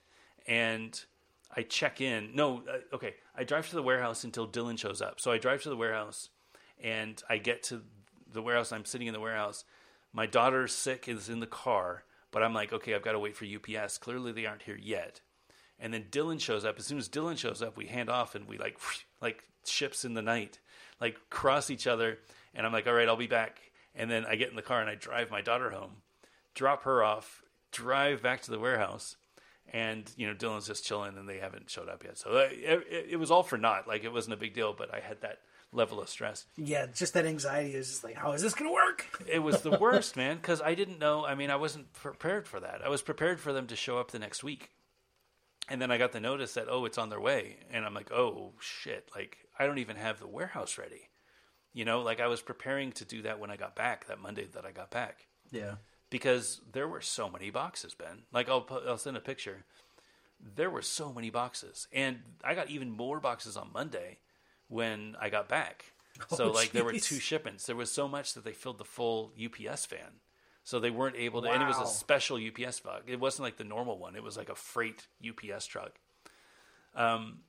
and I check in. No, uh, okay. I drive to the warehouse until Dylan shows up. So I drive to the warehouse and I get to the warehouse. I'm sitting in the warehouse. My daughter's sick, is in the car, but I'm like, okay, I've got to wait for U P S. Clearly they aren't here yet. And then Dylan shows up. As soon as Dylan shows up, we hand off and we like, like ships in the night, like cross each other. And I'm like, all right, I'll be back. And then I get in the car and I drive my daughter home, drop her off, drive back to the warehouse. And, you know, Dylan's just chilling and they haven't showed up yet. So it, it, it was all for naught. Like, it wasn't a big deal, but I had that level of stress. Yeah, just that anxiety is just like, how is this going to work? It was the worst, man, because I didn't know. I mean, I wasn't prepared for that. I was prepared for them to show up the next week. And then I got the notice that, oh, it's on their way. And I'm like, oh, shit. Like, I don't even have the warehouse ready. You know, like I was preparing to do that when I got back, that Monday that I got back. Yeah. Because there were so many boxes, Ben. Like, I'll, I'll send a picture. There were so many boxes. And I got even more boxes on Monday when I got back. So, oh, like, geez. There were two shipments. There was so much that they filled the full U P S van. So they weren't able to, wow. And it was a special U P S truck. It wasn't like the normal one. It was like a freight U P S truck. Um,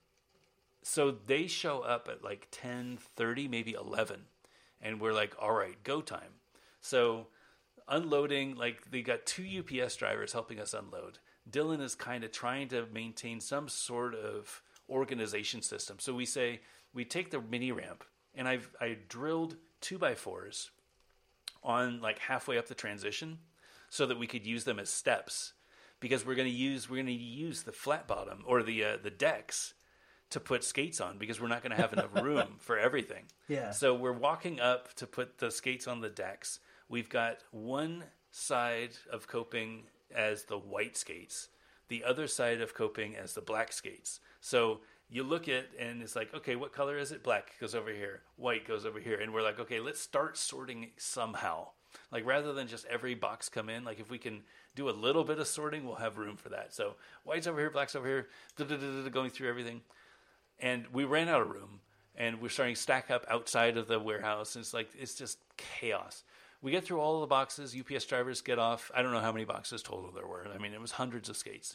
so they show up at like ten thirty, maybe eleven. And we're like, all right, go time. So unloading, like they got two U P S drivers helping us unload. Dylan is kind of trying to maintain some sort of organization system. So we say, we take the mini ramp and I've, I drilled two by fours on like halfway up the transition so that we could use them as steps, because we're going to use we're going to use the flat bottom or the uh, the decks to put skates on, because we're not going to have enough room for everything. Yeah. So we're walking up to put the skates on the decks. We've got one side of coping as the white skates, the other side of coping as the black skates. So you look at and it's like, okay, what color is it? Black goes over here. White goes over here. And we're like, okay, let's start sorting somehow. Like, rather than just every box come in, like if we can do a little bit of sorting, we'll have room for that. So white's over here, black's over here, going through everything. And we ran out of room and we're starting to stack up outside of the warehouse. And it's like, it's just chaos. We get through all of the boxes. U P S drivers get off. I don't know how many boxes total there were. I mean, it was hundreds of skates.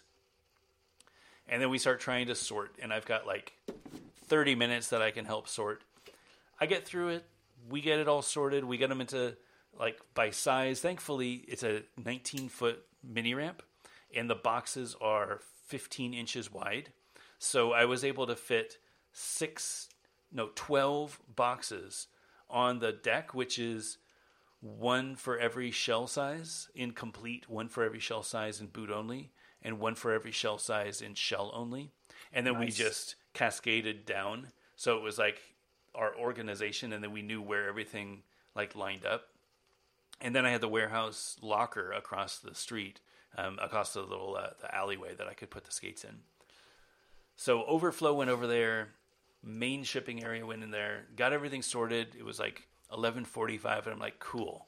And then we start trying to sort, and I've got like thirty minutes that I can help sort. I get through it. We get it all sorted. We get them into like by size. Thankfully, it's a nineteen foot mini ramp, and the boxes are fifteen inches wide. So I was able to fit six, no, twelve boxes on the deck, which is one for every shell size in complete, one for every shell size in boot only, and one for every shell size in shell only. And then nice. We just cascaded down. So it was like our organization, and then we knew where everything like lined up. And then I had the warehouse locker across the street, um, across the little uh, the alleyway that I could put the skates in. So Overflow went over there, main shipping area went in there, got everything sorted. It was like eleven forty-five, and I'm like, cool.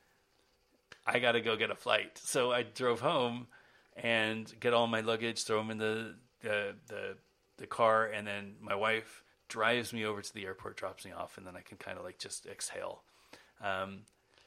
I got to go get a flight. So I drove home and get all my luggage, throw them in the, the the the car, and then my wife drives me over to the airport, drops me off, and then I can kind of like just exhale. Um,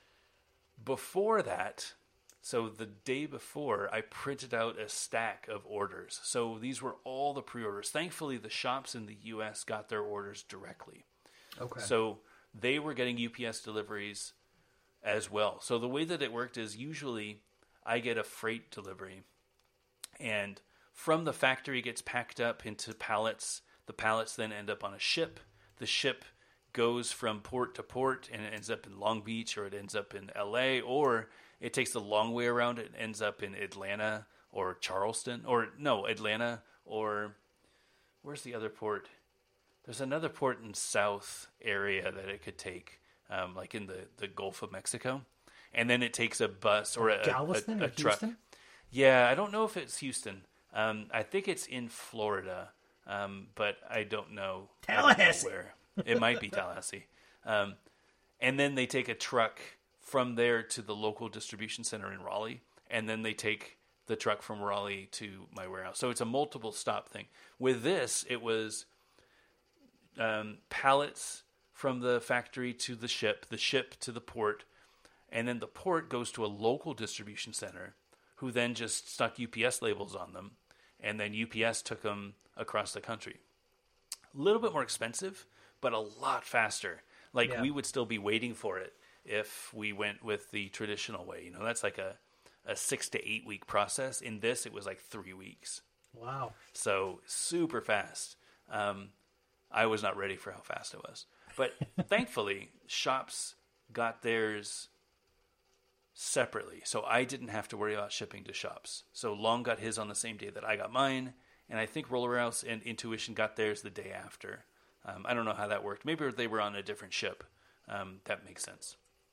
before that, so the day before, I printed out a stack of orders. So these were all the pre-orders. Thankfully, the shops in the U S got their orders directly. Okay. So they were getting U P S deliveries as well. So the way that it worked is usually I get a freight delivery, and from the factory it gets packed up into pallets. The pallets then end up on a ship. The ship goes from port to port, and it ends up in Long Beach, or it ends up in L A, or it takes the long way around. It ends up in Atlanta or Charleston, or no, Atlanta, or where's the other port? There's another port in South area that it could take, um, like in the, the Gulf of Mexico. And then it takes a bus or a, Galveston a, a, a or truck. Houston? Yeah, I don't know if it's Houston. Um, I think it's in Florida, um, but I don't know. Tallahassee. I don't know where. It might be Tallahassee. Um, and then they take a truck from there to the local distribution center in Raleigh, and then they take the truck from Raleigh to my warehouse. So it's a multiple stop thing. With this, it was um, pallets from the factory to the ship, the ship to the port, and then the port goes to a local distribution center who then just stuck U P S labels on them, and then U P S took them across the country. A little bit more expensive, but a lot faster. Like yeah. we would still be waiting for it if we went with the traditional way. You know, that's like a, a six to eight week process. In this, it was like three weeks. Wow. So super fast. Um, I was not ready for how fast it was. But thankfully, shops got theirs separately. So I didn't have to worry about shipping to shops. So Long got his on the same day that I got mine. And I think Roller House and Intuition got theirs the day after. Um, I don't know how that worked. Maybe they were on a different ship. Um, that makes sense.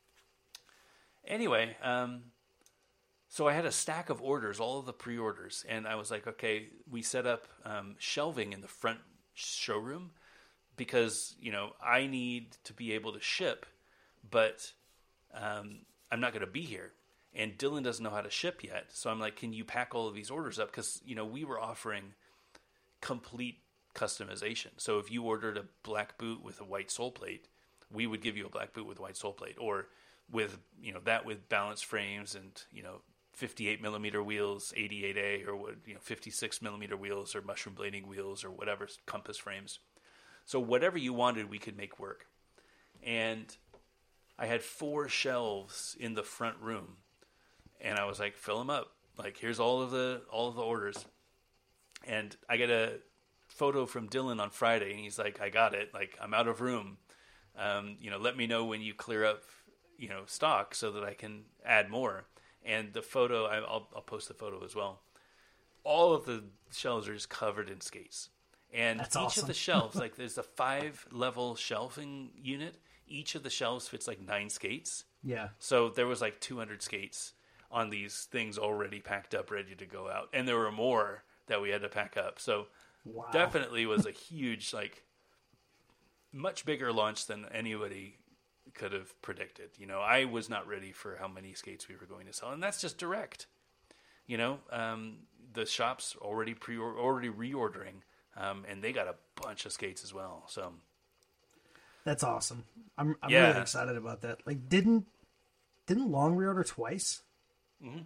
Anyway, um, so I had a stack of orders, all of the pre-orders, and I was like, okay, we set up um, shelving in the front showroom because, you know, I need to be able to ship, but um, I'm not going to be here. And Dylan doesn't know how to ship yet. So I'm like, can you pack all of these orders up? Because, you know, we were offering complete customization. So if you ordered a black boot with a white sole plate, we would give you a black boot with a white sole plate, or with, you know, that with balance frames and, you know, fifty-eight millimeter wheels, eighty-eight A, or what, you know, fifty-six millimeter wheels, or mushroom blading wheels, or whatever, compass frames. So whatever you wanted, we could make work. And I had four shelves in the front room, and I was like, fill them up. Like, here's all of the all of the orders. And I get a photo from Dylan on Friday, and he's like, I got it. Like, I'm out of room. Um, you know, let me know when you clear up, you know, stock so that I can add more. And the photo, I- I'll, I'll post the photo as well. All of the shelves are just covered in skates. And That's each awesome. of the shelves, like there's a five level shelving unit. Each of the shelves fits like nine skates. Yeah. So there was like two hundred skates on these things already packed up, ready to go out. And there were more that we had to pack up. So wow. Definitely was a huge, like, much bigger launch than anybody could have predicted. You know, I was not ready for how many skates we were going to sell. And that's just direct. You know, um, the shops already pre already reordering, um, and they got a bunch of skates as well. So that's awesome. I'm I'm yeah. really excited about that. Like, didn't didn't Long reorder twice? Mm-hmm.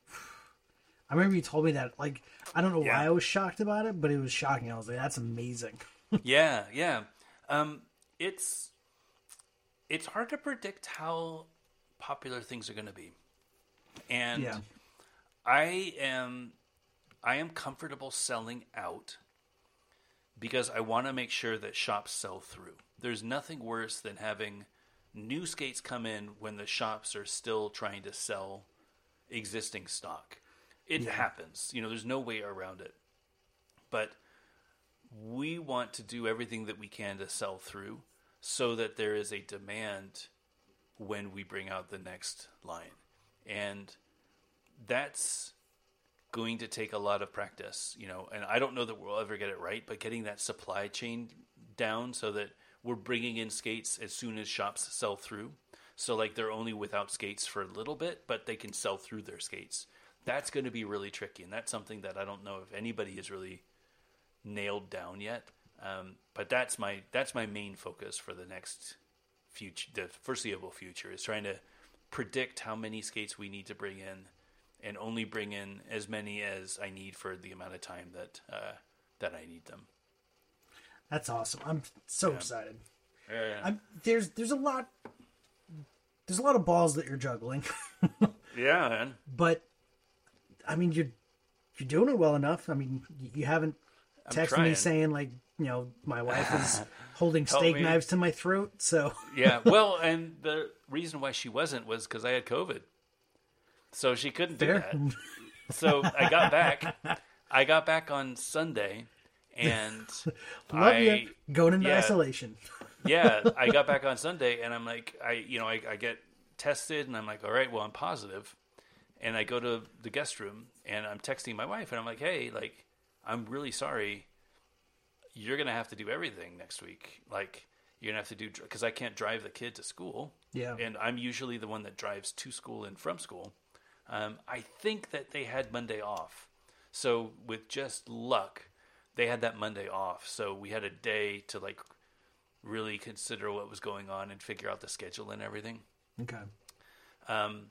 I remember you told me that. Like, I don't know yeah. why I was shocked about it, but it was shocking. I was like, that's amazing. yeah, yeah. Um, it's it's hard to predict how popular things are going to be. And Yeah. I am I am comfortable selling out because I want to make sure that shops sell through. There's nothing worse than having new skates come in when the shops are still trying to sell existing stock. It Yeah. happens. You know, there's no way around it. But we want to do everything that we can to sell through so that there is a demand when we bring out the next line. And that's going to take a lot of practice, you know, and I don't know that we'll ever get it right, but getting that supply chain down so that we're bringing in skates as soon as shops sell through. So like they're only without skates for a little bit, but they can sell through their skates. That's going to be really tricky. And that's something that I don't know if anybody is really nailed down yet. Um, but that's my, that's my main focus for the next future, the foreseeable future, is trying to predict how many skates we need to bring in and only bring in as many as I need for the amount of time that, uh, that I need them. That's awesome. I'm so Yeah. excited. Yeah. I'm, there's there's a lot there's a lot of balls that you're juggling, Yeah, man. but I mean you're you're doing it well enough. I mean you, you haven't I'm texted trying. me saying like, you know, my wife is holding Help steak me. knives to my throat. So Yeah. Well, and the reason why she wasn't was because I had COVID. So she couldn't do fair. that. So I got back. I got back on Sunday, and Love I you. Going into yeah. isolation. yeah, I got back on Sunday, and I'm like, I you know, I, I get tested, and I'm like, all right, well, I'm positive, and I go to the guest room, and I'm texting my wife, and I'm like, hey, like, I'm really sorry. You're gonna have to do everything next week. Like, you're gonna have to do because I can't drive the kid to school. Yeah. And I'm usually the one that drives to school and from school. Um, I think that they had Monday off. So with just luck, they had that Monday off. So we had a day to like really consider what was going on and figure out the schedule and everything. Okay. Um,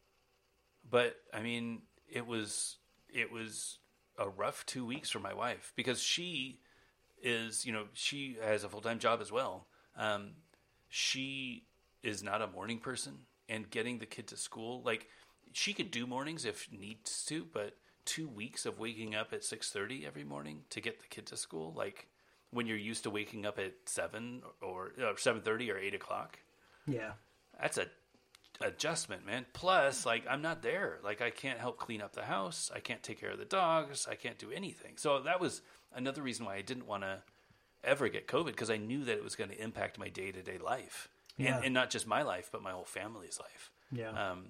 but I mean, it was, it was a rough two weeks for my wife because she is, you know, she has a full-time job as well. Um, she is not a morning person, and getting the kid to school, like she could do mornings if needs to, but two weeks of waking up at six thirty every morning to get the kid to school, like when you're used to waking up at seven or uh, seven thirty or eight o'clock, Yeah. that's a adjustment, man. Plus, like I'm not there. Like I can't help clean up the house. I can't take care of the dogs. I can't do anything. So that was another reason why I didn't want to ever get COVID, because I knew that it was going to impact my day-to-day life. Yeah. And, and not just my life, but my whole family's life. Yeah. Um,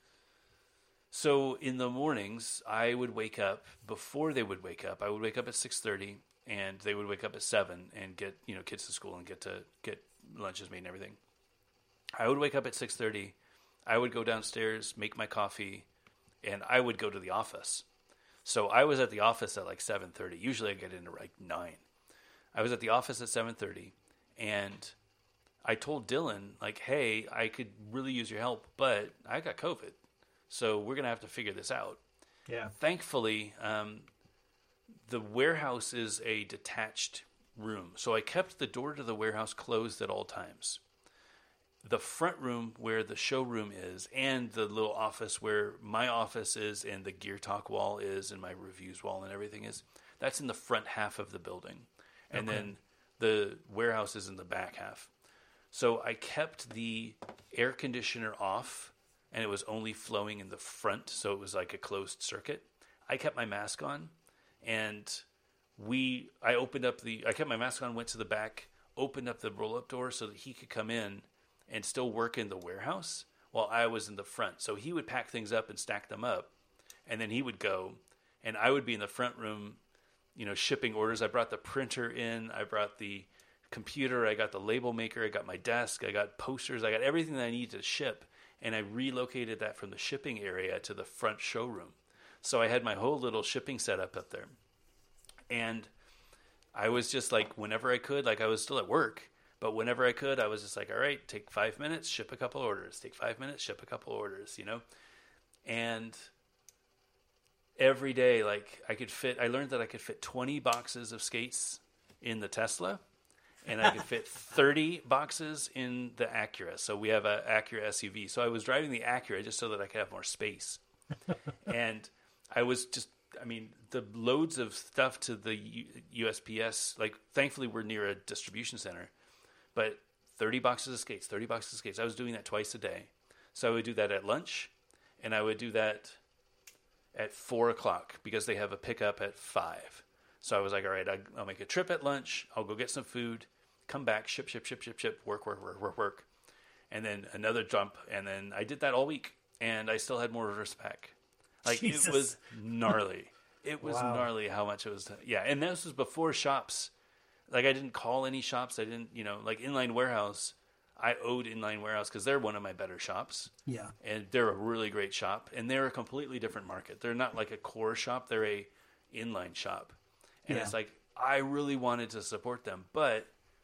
so in the mornings, I would wake up before they would wake up. I would wake up at six thirty, and they would wake up at seven and get, you know, kids to school and get to get lunches made and everything. I would wake up at six thirty. I would go downstairs, make my coffee, and I would go to the office. So I was at the office at like seven thirty. Usually I get in at like nine. I was at the office at seven thirty, and I told Dylan, like, hey, I could really use your help, but I got COVID. So we're going to have to figure this out. Yeah. Thankfully, um, the warehouse is a detached room. So I kept the door to the warehouse closed at all times. The front room where the showroom is, and the little office where my office is and the Gear Talk wall is and my reviews wall and everything is, that's in the front half of the building. And Okay. then the warehouse is in the back half. So I kept the air conditioner off, and it was only flowing in the front, so it was like a closed circuit. I kept my mask on, and we I opened up the I kept my mask on, went to the back, opened up the roll-up door so that he could come in and still work in the warehouse while I was in the front. So he would pack things up and stack them up, and then he would go, and I would be in the front room, you know, shipping orders. I brought the printer in, I brought the computer, I got the label maker, I got my desk, I got posters, I got everything that I needed to ship, and I relocated that from the shipping area to the front showroom. So I had my whole little shipping setup up there. And I was just like, whenever I could, like I was still at work, but whenever I could, I was just like, all right, take five minutes, ship a couple orders, take five minutes, ship a couple orders, you know? And every day, like I could fit, I learned that I could fit twenty boxes of skates in the Tesla. and I could fit thirty boxes in the Acura. So we have a Acura S U V. So I was driving the Acura just so that I could have more space. And I was just, I mean, the loads of stuff to the U- USPS, like thankfully we're near a distribution center, but thirty boxes of skates, thirty boxes of skates. I was doing that twice a day. So I would do that at lunch, and I would do that at four o'clock because they have a pickup at five. So I was like, all right, I'll make a trip at lunch. I'll go get some food, come back, ship, ship, ship, ship, ship, work, work, work, work, work. And then another jump. And then I did that all week. And I still had more orders back. Like, Jesus. It was gnarly. It was wow. gnarly how much it was. Yeah. And this was before shops. Like, I didn't call any shops. I didn't, you know, like Inline Warehouse. I owed Inline Warehouse because they're one of my better shops. Yeah. And they're a really great shop. And they're a completely different market. They're not like a core shop. They're a inline shop. And yeah. it's like, I really wanted to support them, but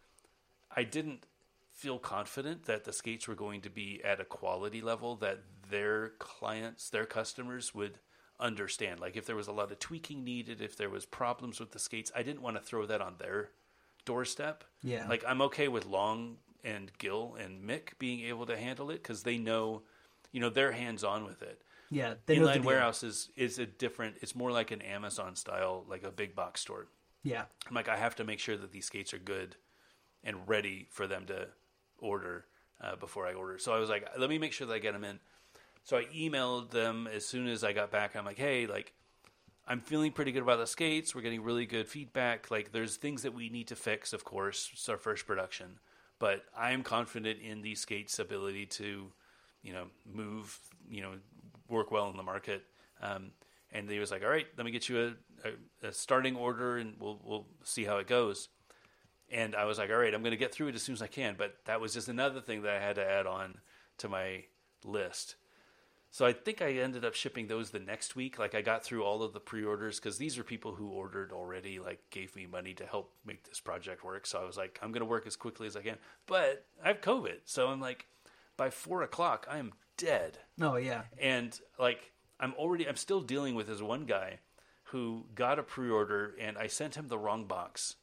I didn't feel confident that the skates were going to be at a quality level that their clients, their customers would understand. Like if there was a lot of tweaking needed, if there was problems with the skates, I didn't want to throw that on their doorstep. Yeah. Like I'm okay with Long and Gil and Mick being able to handle it because they know, you know, they're hands-on with it. Yeah, Inline Warehouse is, is a different. It's more like an Amazon style, like a big box store. Yeah, I'm like I have to make sure that these skates are good and ready for them to order uh, before I order. So I was like, let me make sure that I get them in. So I emailed them as soon as I got back. I'm like, hey, like I'm feeling pretty good about the skates. We're getting really good feedback. Like there's things that we need to fix. Of course, it's our first production, but I am confident in these skates' ability to, you know, move, you know. work well in the market. Um, and he was like, all right, let me get you a, a, a starting order and we'll, we'll see how it goes. And I was like, all right, I'm going to get through it as soon as I can. But that was just another thing that I had to add on to my list. So I think I ended up shipping those the next week. Like I got through all of the pre-orders because these are people who ordered already, like gave me money to help make this project work. So I was like, I'm going to work as quickly as I can. But I have COVID. So I'm like, by four o'clock, I am dead. Oh yeah. And like I'm already I'm still dealing with this one guy who got a pre-order and I sent him the wrong box.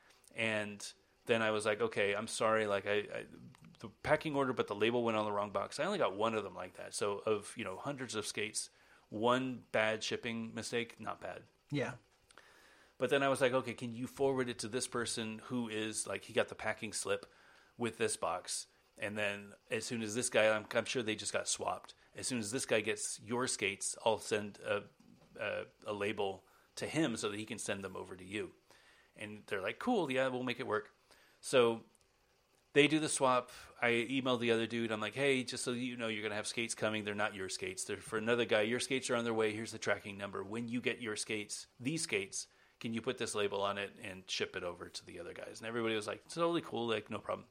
And then I was like, okay, I'm sorry, like I, I the packing order but the label went on the wrong box. I only got one of them like that. So of, you know, hundreds of skates, one bad shipping mistake, not bad. Yeah. But then I was like, okay, can you forward it to this person who is like he got the packing slip with this box? And then as soon as this guy, I'm, I'm sure they just got swapped. As soon as this guy gets your skates, I'll send a, a, a label to him so that he can send them over to you. And they're like, cool, yeah, we'll make it work. So they do the swap. I emailed the other dude. I'm like, hey, just so you know, you're going to have skates coming. They're not your skates. They're for another guy. Your skates are on their way. Here's the tracking number. When you get your skates, these skates, can you put this label on it and ship it over to the other guys? And everybody was like, totally cool, like no problem.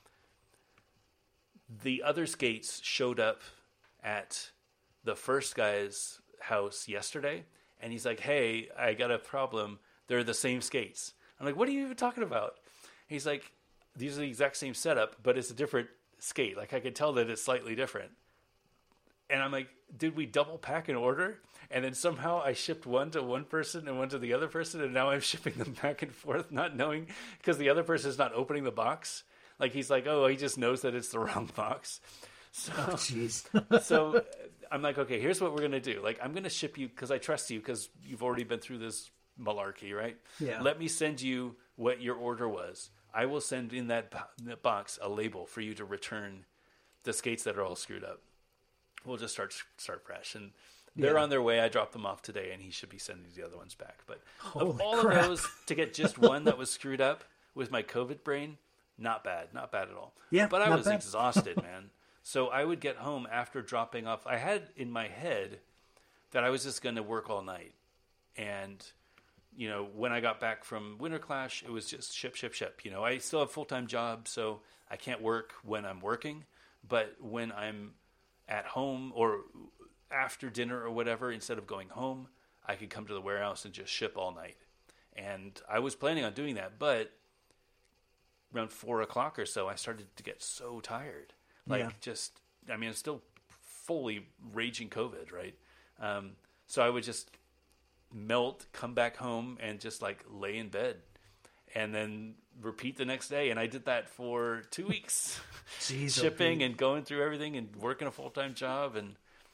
The other skates showed up at the first guy's house yesterday, and he's like, hey, I got a problem. They're the same skates. I'm like, what are you even talking about? He's like, these are the exact same setup, but it's a different skate. Like, I could tell that it's slightly different. And I'm like, did we double pack an order? And then somehow I shipped one to one person and one to the other person, and now I'm shipping them back and forth, not knowing, because the other person is not opening the box. Like, he's like, oh, he just knows that it's the wrong box. So, oh, jeez. So I'm like, okay, here's what we're going to do. Like, I'm going to ship you, because I trust you, because you've already been through this malarkey, right? Yeah. Let me send you what your order was. I will send in that, bo- that box a label for you to return the skates that are all screwed up. We'll just start start fresh. And they're yeah. on their way. I dropped them off today, and he should be sending the other ones back. But Holy of all crap. of those, to get just one that was screwed up with my COVID brain, not bad. Not bad at all. Yeah, but I not was bad. exhausted, man. So I would get home after dropping off. I had in my head that I was just going to work all night. And, you know, when I got back from Winter Clash, it was just ship, ship, ship. You know, I still have a full-time job, so I can't work when I'm working. But when I'm at home or after dinner or whatever, instead of going home, I could come to the warehouse and just ship all night. And I was planning on doing that, but around four o'clock or so, I started to get so tired. Like, yeah. just, I mean, I'm still fully raging COVID, right? Um, so I would just melt, come back home, and just, like, lay in bed. and then repeat the next day. And I did that for two weeks, Jeez, shipping okay. and going through everything and working a full-time job. And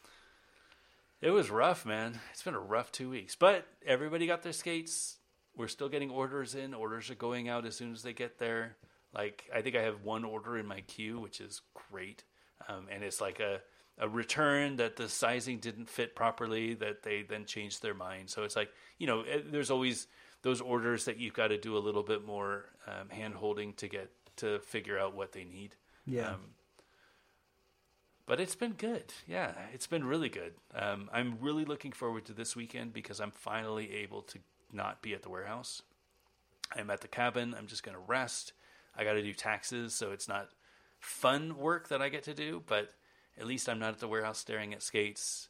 it was rough, man. It's been a rough two weeks, but everybody got their skates. We're still getting orders in. Orders are going out as soon as they get there. Like, I think I have one order in my queue, which is great. Um, and it's like a, a return that the sizing didn't fit properly, that they then changed their mind. So it's like, you know, there's always those orders that you've got to do a little bit more um, hand-holding to get to figure out what they need. Yeah. Um, but it's been good. Yeah, it's been really good. Um, I'm really looking forward to this weekend because I'm finally able to not be at the warehouse. I'm at the cabin. I'm just going to rest. I got to do taxes, so it's not fun work that I get to do, but at least I'm not at the warehouse staring at skates,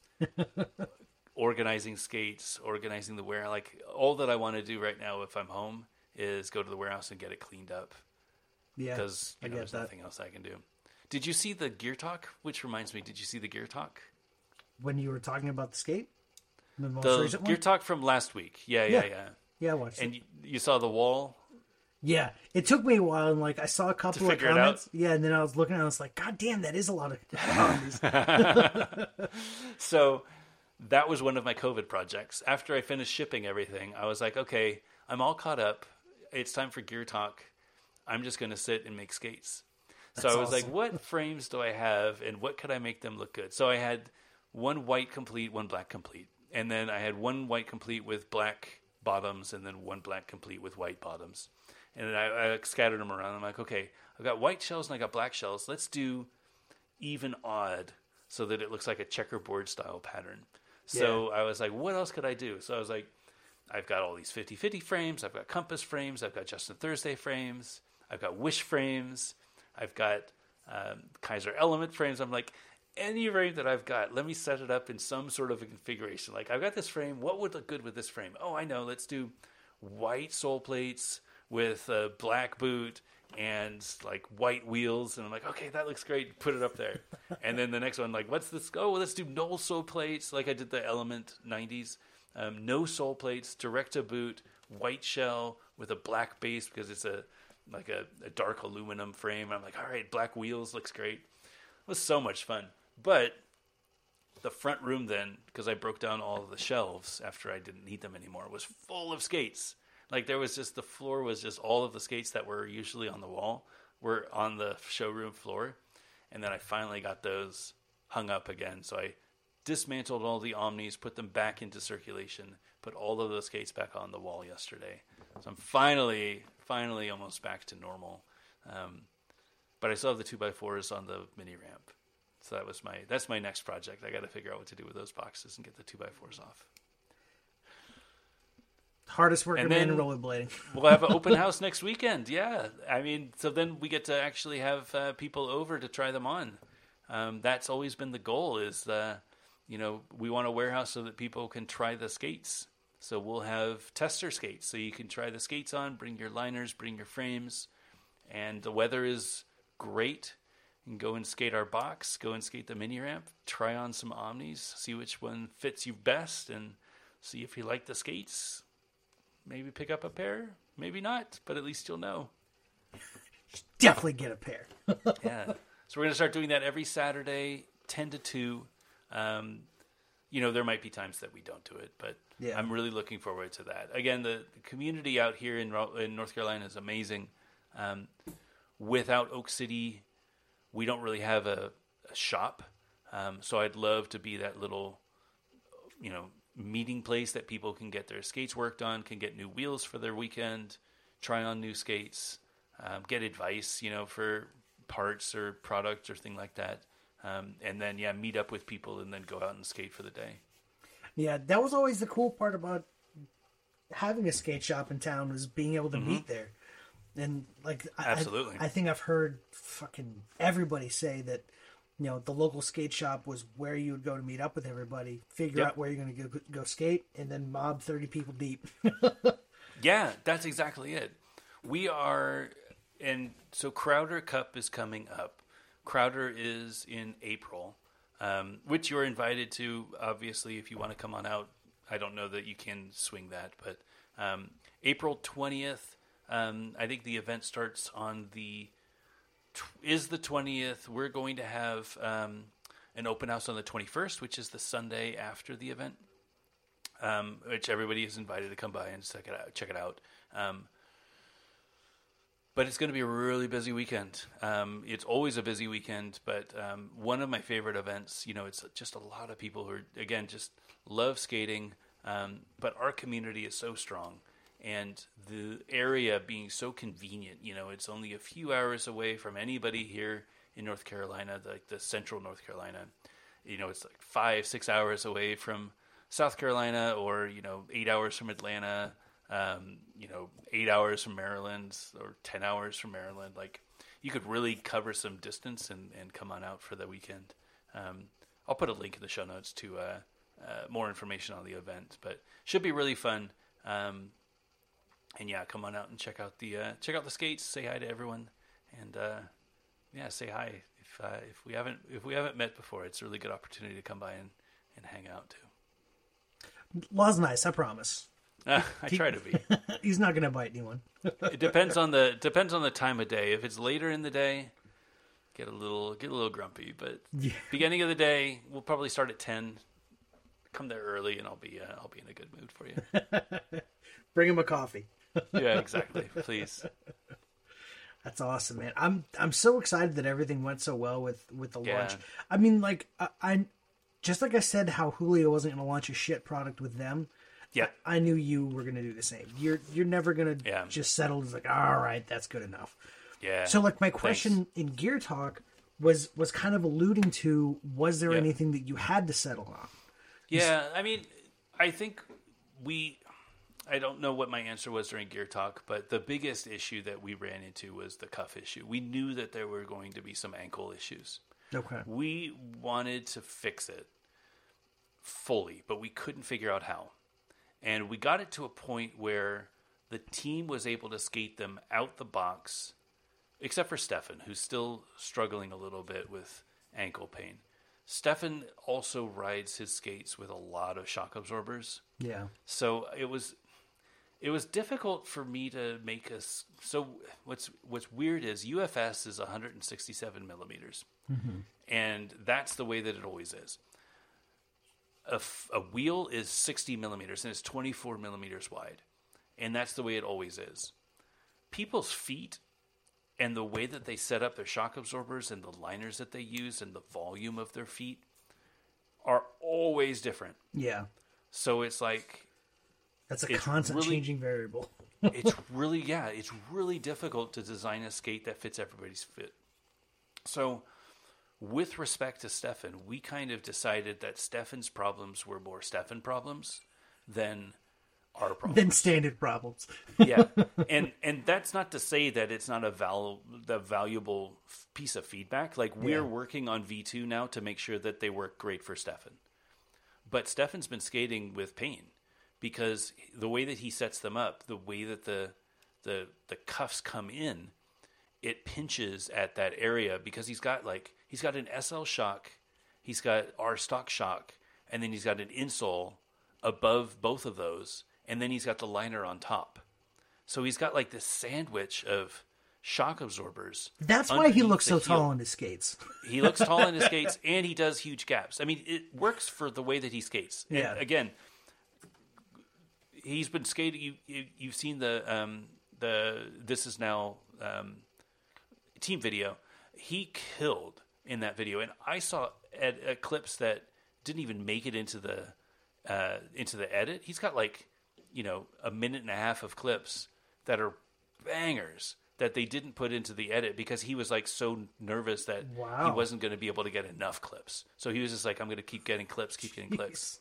organizing skates, organizing the warehouse. Like, all that I want to do right now if I'm home is go to the warehouse and get it cleaned up. Yeah, Because you I know, get there's that. nothing else I can do. Did you see the Gear Talk? Which reminds me, did you see the Gear Talk? When you were talking about the skate? The most The recent Gear one? Talk from last week. Yeah, yeah, Yeah. yeah. Yeah, I watched And it. you, you saw the wall? Yeah, it took me a while, and like I saw a couple of figure it out? comments. Yeah, and then I was looking, and I was like, God damn, that is a lot of comments. So that was one of my COVID projects. After I finished shipping everything, I was like, okay, I'm all caught up. It's time for Gear Talk. I'm just going to sit and make skates. So That's I was like, awesome. what frames do I have and what could I make them look good? So I had one white complete, one black complete. And then I had one white complete with black bottoms and then one black complete with white bottoms. And then I, I scattered them around. I'm like, okay, I've got white shells and I got black shells. Let's do even odd so that it looks like a checkerboard style pattern. So I was like, what else could I do? So I was like, I've got all these fifty-fifty frames. I've got Compass frames. I've got Justin Thursday frames. I've got Wish frames. I've got um, Kaiser Element frames. I'm like, any frame that I've got, let me set it up in some sort of a configuration. Like, I've got this frame. What would look good with this frame? Oh, I know. Let's do white sole plates with a black boot and like white wheels. And I'm like, okay, that looks great. Put it up there. And then the next one, like, what's this? Oh, let's do no sole plates. Like I did the Element nineties. Um, no sole plates, direct to boot, white shell with a black base because it's a like a, a dark aluminum frame. I'm like, all right, black wheels looks great. It was so much fun. But the front room then, because I broke down all of the shelves after I didn't need them anymore, was full of skates. Like there was just, the floor was just all of the skates that were usually on the wall were on the showroom floor. And then I finally got those hung up again. So I dismantled all the Omnis, put them back into circulation, put all of those skates back on the wall yesterday. So I'm finally, finally almost back to normal. Um, but I still have the two by fours on the mini ramp. So that was my, that's my next project. I got to figure out what to do with those boxes and get the two by fours off. Hardest working And man in then- rollerblading. We'll have an open house next weekend. Yeah. I mean, so then we get to actually have uh, people over to try them on. Um, that's always been the goal is, uh, you know, we want a warehouse so that people can try the skates. So we'll have tester skates. So you can try the skates on, bring your liners, bring your frames. And the weather is great. You can go and skate our box, go and skate the mini ramp, try on some Omnis, see which one fits you best, and see if you like the skates. Maybe pick up a pair, maybe not, but at least you'll know. Definitely get a pair. Yeah. So we're going to start doing that every Saturday, ten to two. Um, you know, there might be times that we don't do it, but Yeah. I'm really looking forward to that. Again, the, the community out here in, Ro- in North Carolina is amazing. Um, without Oak City, we don't really have a, a shop. Um, so I'd love to be that little, you know, meeting place that people can get their skates worked on, can get new wheels for their weekend, try on new skates, um, get advice, you know, for parts or products or thing like that. Um, and then, yeah, meet up with people and then go out and skate for the day. Yeah, that was always the cool part about having a skate shop in town was being able to meet there. And like, I- Absolutely. I, I think I've heard fucking everybody say that, you know, the local skate shop was where you would go to meet up with everybody, figure Yep. out where you're going to go, go skate, and then mob thirty people deep. Yeah, that's exactly it. We are, and so Crowder Cup is coming up. Crowder is in April, um, which you're invited to, obviously, if you want to come on out. I don't know that you can swing that, but um, April twentieth, Um, I think the event starts on the is the twentieth. We're going to have um, an open house on the twenty-first, which is the Sunday after the event, um, which everybody is invited to come by and check it out. Check it out. Um, but it's going to be a really busy weekend. Um, it's always a busy weekend, but um, one of my favorite events. You know, it's just a lot of people who are, again, just love skating. Um, but our community is so strong. And the area being so convenient, you know, it's only a few hours away from anybody here in North Carolina, like the central North Carolina. You know, it's like five, six hours away from South Carolina, or, you know, eight hours from Atlanta, um, you know, eight hours from Maryland, or ten hours from Maryland. Like, you could really cover some distance and, and come on out for the weekend. Um, I'll put a link in the show notes to uh, uh, more information on the event, but should be really fun. Um, And yeah, come on out and check out the uh, check out the skates. Say hi to everyone, and uh, yeah, say hi if uh, if we haven't if we haven't met before. It's a really good opportunity to come by and, and hang out too. Law's nice, I promise. Uh, I try to be. He's not going to bite anyone. It depends on the depends on the time of day. If it's later in the day, get a little get a little grumpy. But Yeah. beginning of the day, we'll probably start at ten. Come there early, and I'll be uh, I'll be in a good mood for you. Bring him a coffee. Yeah, exactly. Please. That's awesome, man. I'm I'm so excited that everything went so well with, with the Yeah. launch. I mean, like I, I just like I said, how Julio wasn't going to launch a shit product with them. Yeah. I knew you were going to do the same. You're you're never going to Yeah. just settle. It's like, all right, that's good enough. Yeah. So, like, my question Thanks. in Gear Talk was was kind of alluding to: was there Yeah. anything that you had to settle on? Yeah, I mean, I think we. I don't know what my answer was during Gear Talk, but the biggest issue that we ran into was the cuff issue. We knew that there were going to be some ankle issues. Okay. We wanted to fix it fully, but we couldn't figure out how. And we got it to a point where the team was able to skate them out the box, except for Stefan, who's still struggling a little bit with ankle pain. Stefan also rides his skates with a lot of shock absorbers. Yeah. So it was it was difficult for me to make us. So what's what's weird is U F S is one hundred sixty-seven millimeters, Mm-hmm. and that's the way that it always is. A, f- a wheel is sixty millimeters, and it's twenty-four millimeters wide, and that's the way it always is. People's feet and the way that they set up their shock absorbers and the liners that they use and the volume of their feet are always different. Yeah. So it's like That's a It's constant really- changing variable. it's really yeah it's really difficult to design a skate that fits everybody's fit. So with respect to Stefan, we kind of decided that Stefan's problems were more Stefan problems than our problems. Then standard problems. Yeah, and and that's not to say that it's not a val the valuable f- piece of feedback. Like, we're Yeah. working on V two now to make sure that they work great for Stefan. But Stefan's been skating with pain because the way that he sets them up, the way that the the the cuffs come in, it pinches at that area because he's got like he's got an S L shock, he's got our stock shock, and then he's got an insole above both of those, and then he's got the liner on top. So he's got like this sandwich of shock absorbers. That's why he underneath looks the so tall heel. on his skates. He looks tall in his skates, and he does huge gaps. I mean, it works for the way that he skates. And Yeah. again, he's been skating. You, you you've seen the um, the This Is Now um, team video. He killed in that video, and I saw at, at clips that didn't even make it into the uh, into the edit. He's got like you know a minute and a half of clips that are bangers that they didn't put into the edit because he was like so nervous that Wow. he wasn't going to be able to get enough clips. So he was just like, I'm going to keep getting clips, keep getting clips.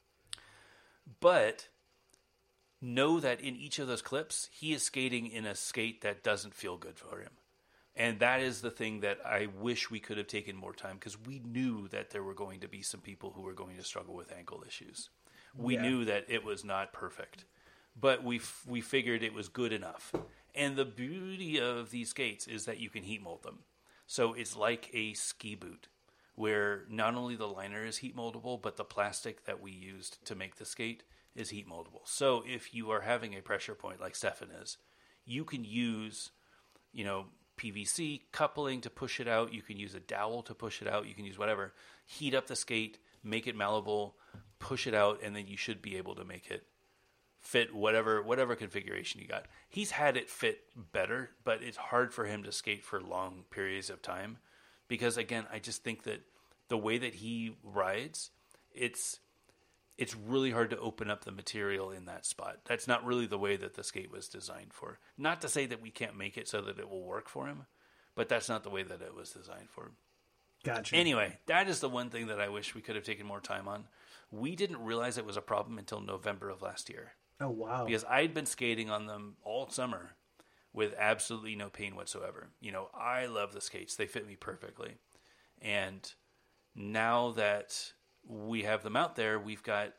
But know that in each of those clips, he is skating in a skate that doesn't feel good for him. And that is the thing that I wish we could have taken more time, because we knew that there were going to be some people who were going to struggle with ankle issues. We Yeah. knew that it was not perfect, but we f- we figured it was good enough. And the beauty of these skates is that you can heat mold them. So it's like a ski boot, where not only the liner is heat moldable, but the plastic that we used to make the skate is heat moldable. So if you are having a pressure point like Stefan is, you can use, you know, P V C coupling to push it out. You can use a dowel to push it out. You can use whatever. Heat up the skate, make it malleable, push it out, and then you should be able to make it fit whatever whatever configuration you got. He's had it fit better, but it's hard for him to skate for long periods of time because, again, I just think that the way that he rides, it's it's really hard to open up the material in that spot. That's not really the way that the skate was designed for. Not to say that we can't make it so that it will work for him, but that's not the way that it was designed for. Gotcha. Anyway, that is the one thing that I wish we could have taken more time on. We didn't realize it was a problem until November of last year. Oh, wow. Because I'd been skating on them all summer with absolutely no pain whatsoever. You know, I love the skates. They fit me perfectly. And now that we have them out there, we've got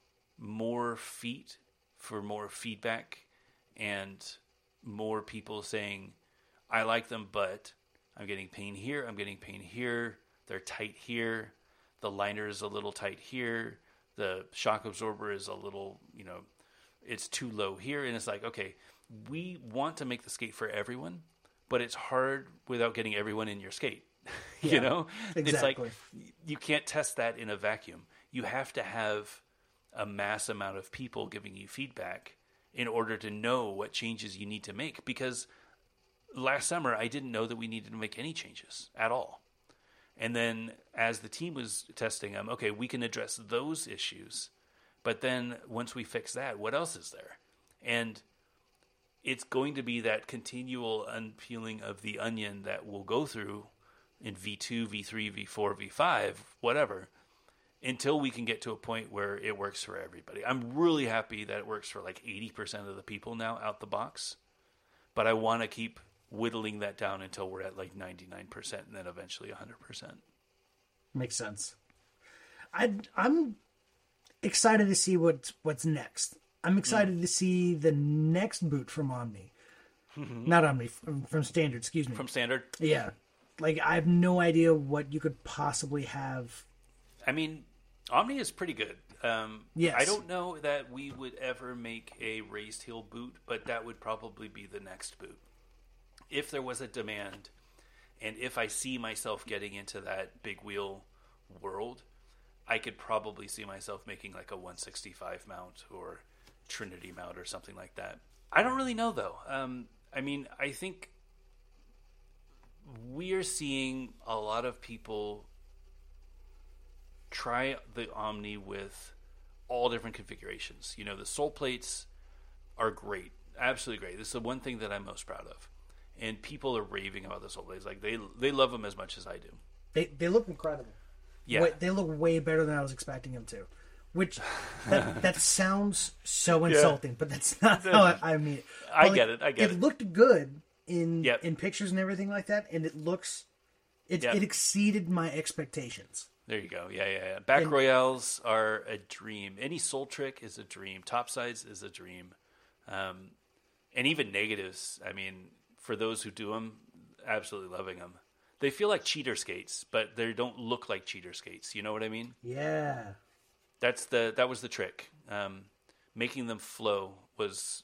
more feet for more feedback and more people saying, I like them, but I'm getting pain here, I'm getting pain here, they're tight here, the liner is a little tight here, the shock absorber is a little, you know, it's too low here. And it's like, okay, we want to make the skate for everyone, but it's hard without getting everyone in your skate. you Yeah, know, exactly. It's like you can't test that in a vacuum. You have to have a mass amount of people giving you feedback in order to know what changes you need to make. Because last summer, I didn't know that we needed to make any changes at all. And then as the team was testing them, okay, we can address those issues. But then once we fix that, what else is there? And it's going to be that continual unpeeling of the onion that we'll go through in V two, V three, V four, V five, whatever, until we can get to a point where it works for everybody. I'm really happy that it works for like eighty percent of the people now out the box. But I want to keep whittling that down until we're at like ninety-nine percent and then eventually one hundred percent. Makes sense. I, I'm excited to see what's, what's next. I'm excited mm. to see the next boot from Omni. Mm-hmm. Not Omni, from, from Standard, excuse me. From Standard? Yeah. Like, I have no idea what you could possibly have. I mean, Omni is pretty good. Um, yes. I don't know that we would ever make a raised heel boot, but that would probably be the next boot. If there was a demand, and if I see myself getting into that big wheel world, I could probably see myself making like a one sixty-five mount or Trinity mount or something like that. I don't really know, though. Um, I mean, I think we are seeing a lot of people try the Omni with all different configurations. You know, the sole plates are great. Absolutely great. This is the one thing that I'm most proud of. And people are raving about the sole plates. Like, they they love them as much as I do. They they look incredible. Yeah. Way, they look way better than I was expecting them to. Which, that, that sounds so insulting, yeah. but that's not how I, I mean it. I like, get it, I get it. it. It looked good in yep. in pictures and everything like that, and it looks... It, yep. it exceeded my expectations. There you go. Yeah, yeah, yeah. Back and, royales are a dream. Any soul trick is a dream. Topsides is a dream. Um, and even negatives, I mean, for those who do them, absolutely loving them. They feel like cheater skates, but they don't look like cheater skates. You know what I mean? Yeah. That's the that was the trick. Um, making them flow was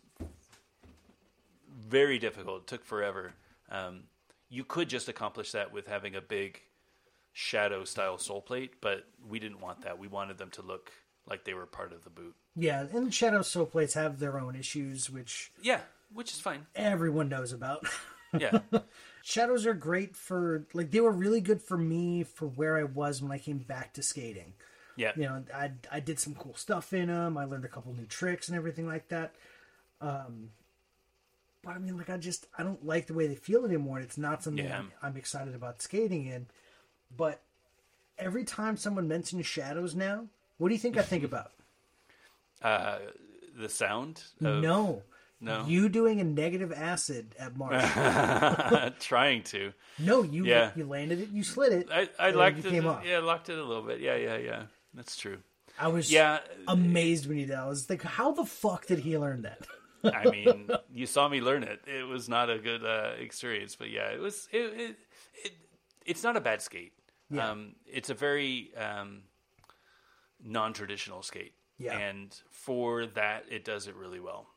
very difficult. It took forever. Um, you could just accomplish that with having a big shadow style sole plate, but we didn't want that. We wanted them to look like they were part of the boot. Yeah, and shadow sole plates have their own issues, which yeah, which is fine. Everyone knows about. Yeah. Shadows are great for, like, they were really good for me for where I was when I came back to skating. Yeah. You know, I I did some cool stuff in them. I learned a couple new tricks and everything like that. Um, but I mean, like, I just, I don't like the way they feel anymore. It's not something yeah. I'm, I'm excited about skating in. But every time someone mentions shadows now, what do you think I think about? Uh, the sound? Of... No. No. You doing a negative acid at Marsh. Trying to. No, you yeah. you landed it, you slid it. I, I locked it. Came off. Yeah, locked it a little bit. Yeah, yeah, yeah. That's true. I was yeah. amazed when he did. I was like, how the fuck did he learn that? I mean, you saw me learn it. It was not a good uh, experience, but yeah, it was. It, it, it it's not a bad skate. Yeah. Um, it's a very um, non-traditional skate. Yeah. And for that, it does it really well.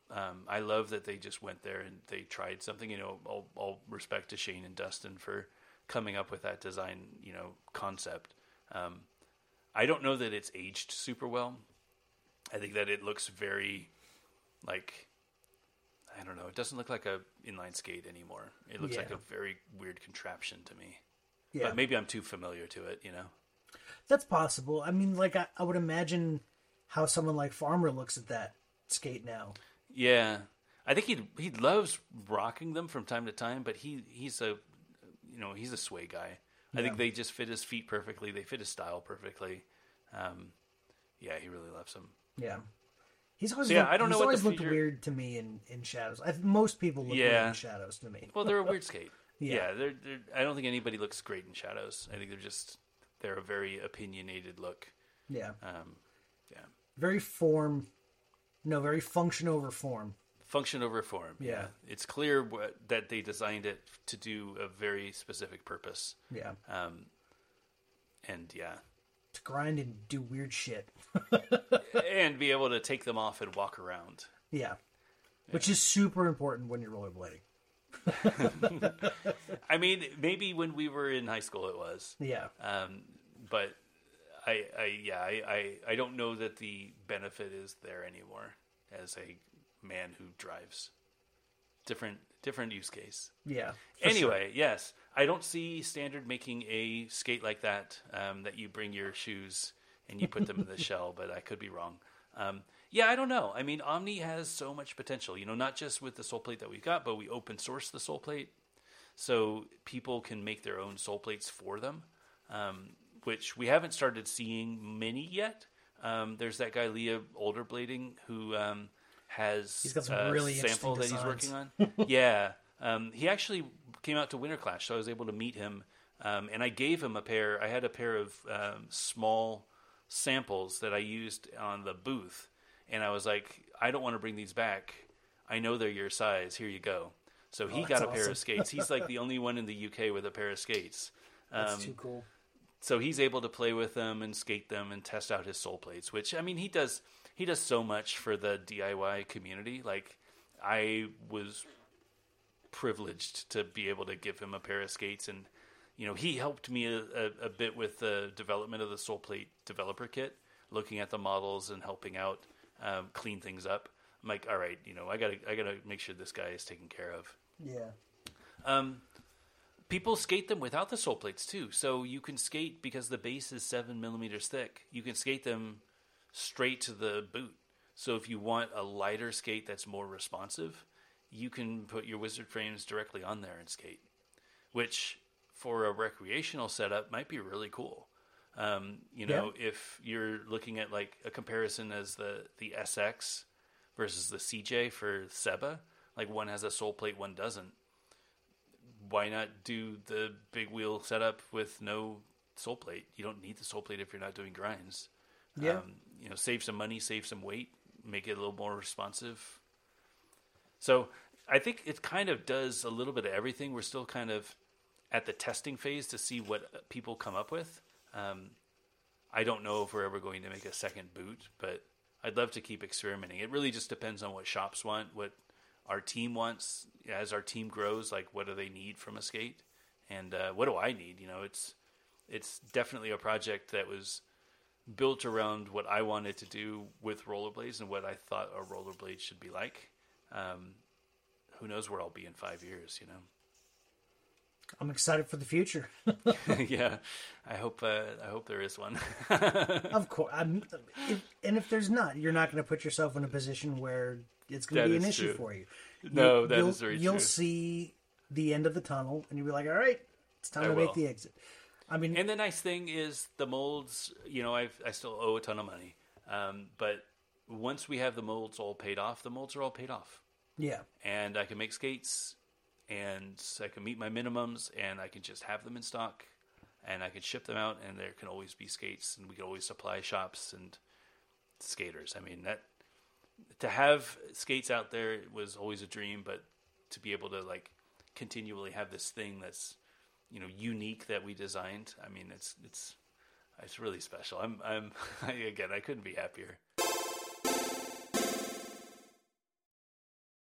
Um, I love that they just went there and they tried something. You know, all, all respect to Shane and Dustin for coming up with that design, you know, concept. Um, I don't know that it's aged super well. I think that it looks very, like, I don't know. It doesn't look like a inline skate anymore. It looks Yeah. like a very weird contraption to me. Yeah. But maybe I'm too familiar to it, you know? That's possible. I mean, like, I, I would imagine how someone like Farmer looks at that skate now. Yeah. I think he he loves rocking them from time to time, but he, he's a, you know, he's a sway guy. I Yeah. think they just fit his feet perfectly. They fit his style perfectly. Um, yeah, he really loves them. Yeah. He's always So, yeah, looked, I don't know he's what always the looked future- weird to me in, in shadows. I, most people look Yeah. weird in shadows to me. Well, they're a weird skate. Yeah. yeah, they're, they're. I don't think anybody looks great in shadows. I think they're just they're a very opinionated look. Yeah. Um, yeah, Very form, no, very function over form. function over form. Yeah, Yeah. it's clear what, that they designed it to do a very specific purpose. Yeah. Um, and yeah, To grind and do weird shit. and be able to take them off and walk around. Yeah. Which is super important when you're rollerblading. I mean, maybe when we were in high school, it was. Yeah. Um, but I, I, yeah, I, I, I don't know that the benefit is there anymore as a man who drives. Different, different use case. Yeah. for Anyway, yes, I don't see Standard making a skate like that. Um, that you bring your shoes and you put them in the shell, but I could be wrong. Um, yeah, I don't know. I mean, Omni has so much potential. You know, not just with the sole plate that we've got, but we open source the sole plate, so people can make their own sole plates for them. Um, which we haven't started seeing many yet. Um, there's that guy Leah Olderblading who um, has He's got some a really sample that interesting he's designs. working on. yeah, um, he actually came out to Winter Clash, so I was able to meet him, um, and I gave him a pair. I had a pair of um, small samples that I used on the booth, and I was like, I don't want to bring these back. I know they're your size. Here you go. So he Oh, got a that's pair awesome. of skates. He's like the only one in the U K with a pair of skates. That's Um, too cool. so he's able to play with them and skate them and test out his sole plates, which, I mean, he does he does so much for the D I Y community. Like, I was privileged to be able to give him a pair of skates, and you know, he helped me a, a, a bit with the development of the sole plate developer kit, looking at the models and helping out um, clean things up. I'm like, all right, you know, I gotta I gotta make sure this guy is taken care of. Yeah. Um, people skate them without the sole plates too, so you can skate because the base is seven millimeters thick. You can skate them straight to the boot. So if you want a lighter skate that's more responsive, you can put your Wizard frames directly on there and skate, which for a recreational setup might be really cool. Um, you know, yeah. if you're looking at like a comparison as the the S X versus the C J for Seba, like one has a sole plate, one doesn't. Why not do the big wheel setup with no sole plate? You don't need the sole plate if you're not doing grinds. Yeah. Um, you know, save some money, save some weight, make it a little more responsive. So I think it kind of does a little bit of everything. We're still kind of at the testing phase to see what people come up with. Um, I don't know if we're ever going to make a second boot, but I'd love to keep experimenting. It really just depends on what shops want, what our team wants. As our team grows, like what do they need from a skate, and uh, what do I need? You know, it's it's definitely a project that was built around what I wanted to do with rollerblades and what I thought a rollerblade should be like. Um, who knows where I'll be in five years? You know. I'm excited for the future. yeah, I hope. Uh, I hope there is one. Of course, I'm, if, and if there's not, you're not going to put yourself in a position where it's going to be an issue true. for you. No, you, that you'll, is very You'll true. see the end of the tunnel, and you'll be like, "All right, it's time I to will. make the exit." I mean, And the nice thing is the molds. You know, I I still owe a ton of money, um, but once we have the molds all paid off, the molds are all paid off, yeah, and I can make skates, and I can meet my minimums, and I can just have them in stock, and I can ship them out, and there can always be skates, and we can always supply shops and skaters. I mean, that to have skates out there was always a dream, but to be able to like continually have this thing that's, you know, unique that we designed. I mean, it's it's it's really special. I'm I'm I, again, I couldn't be happier.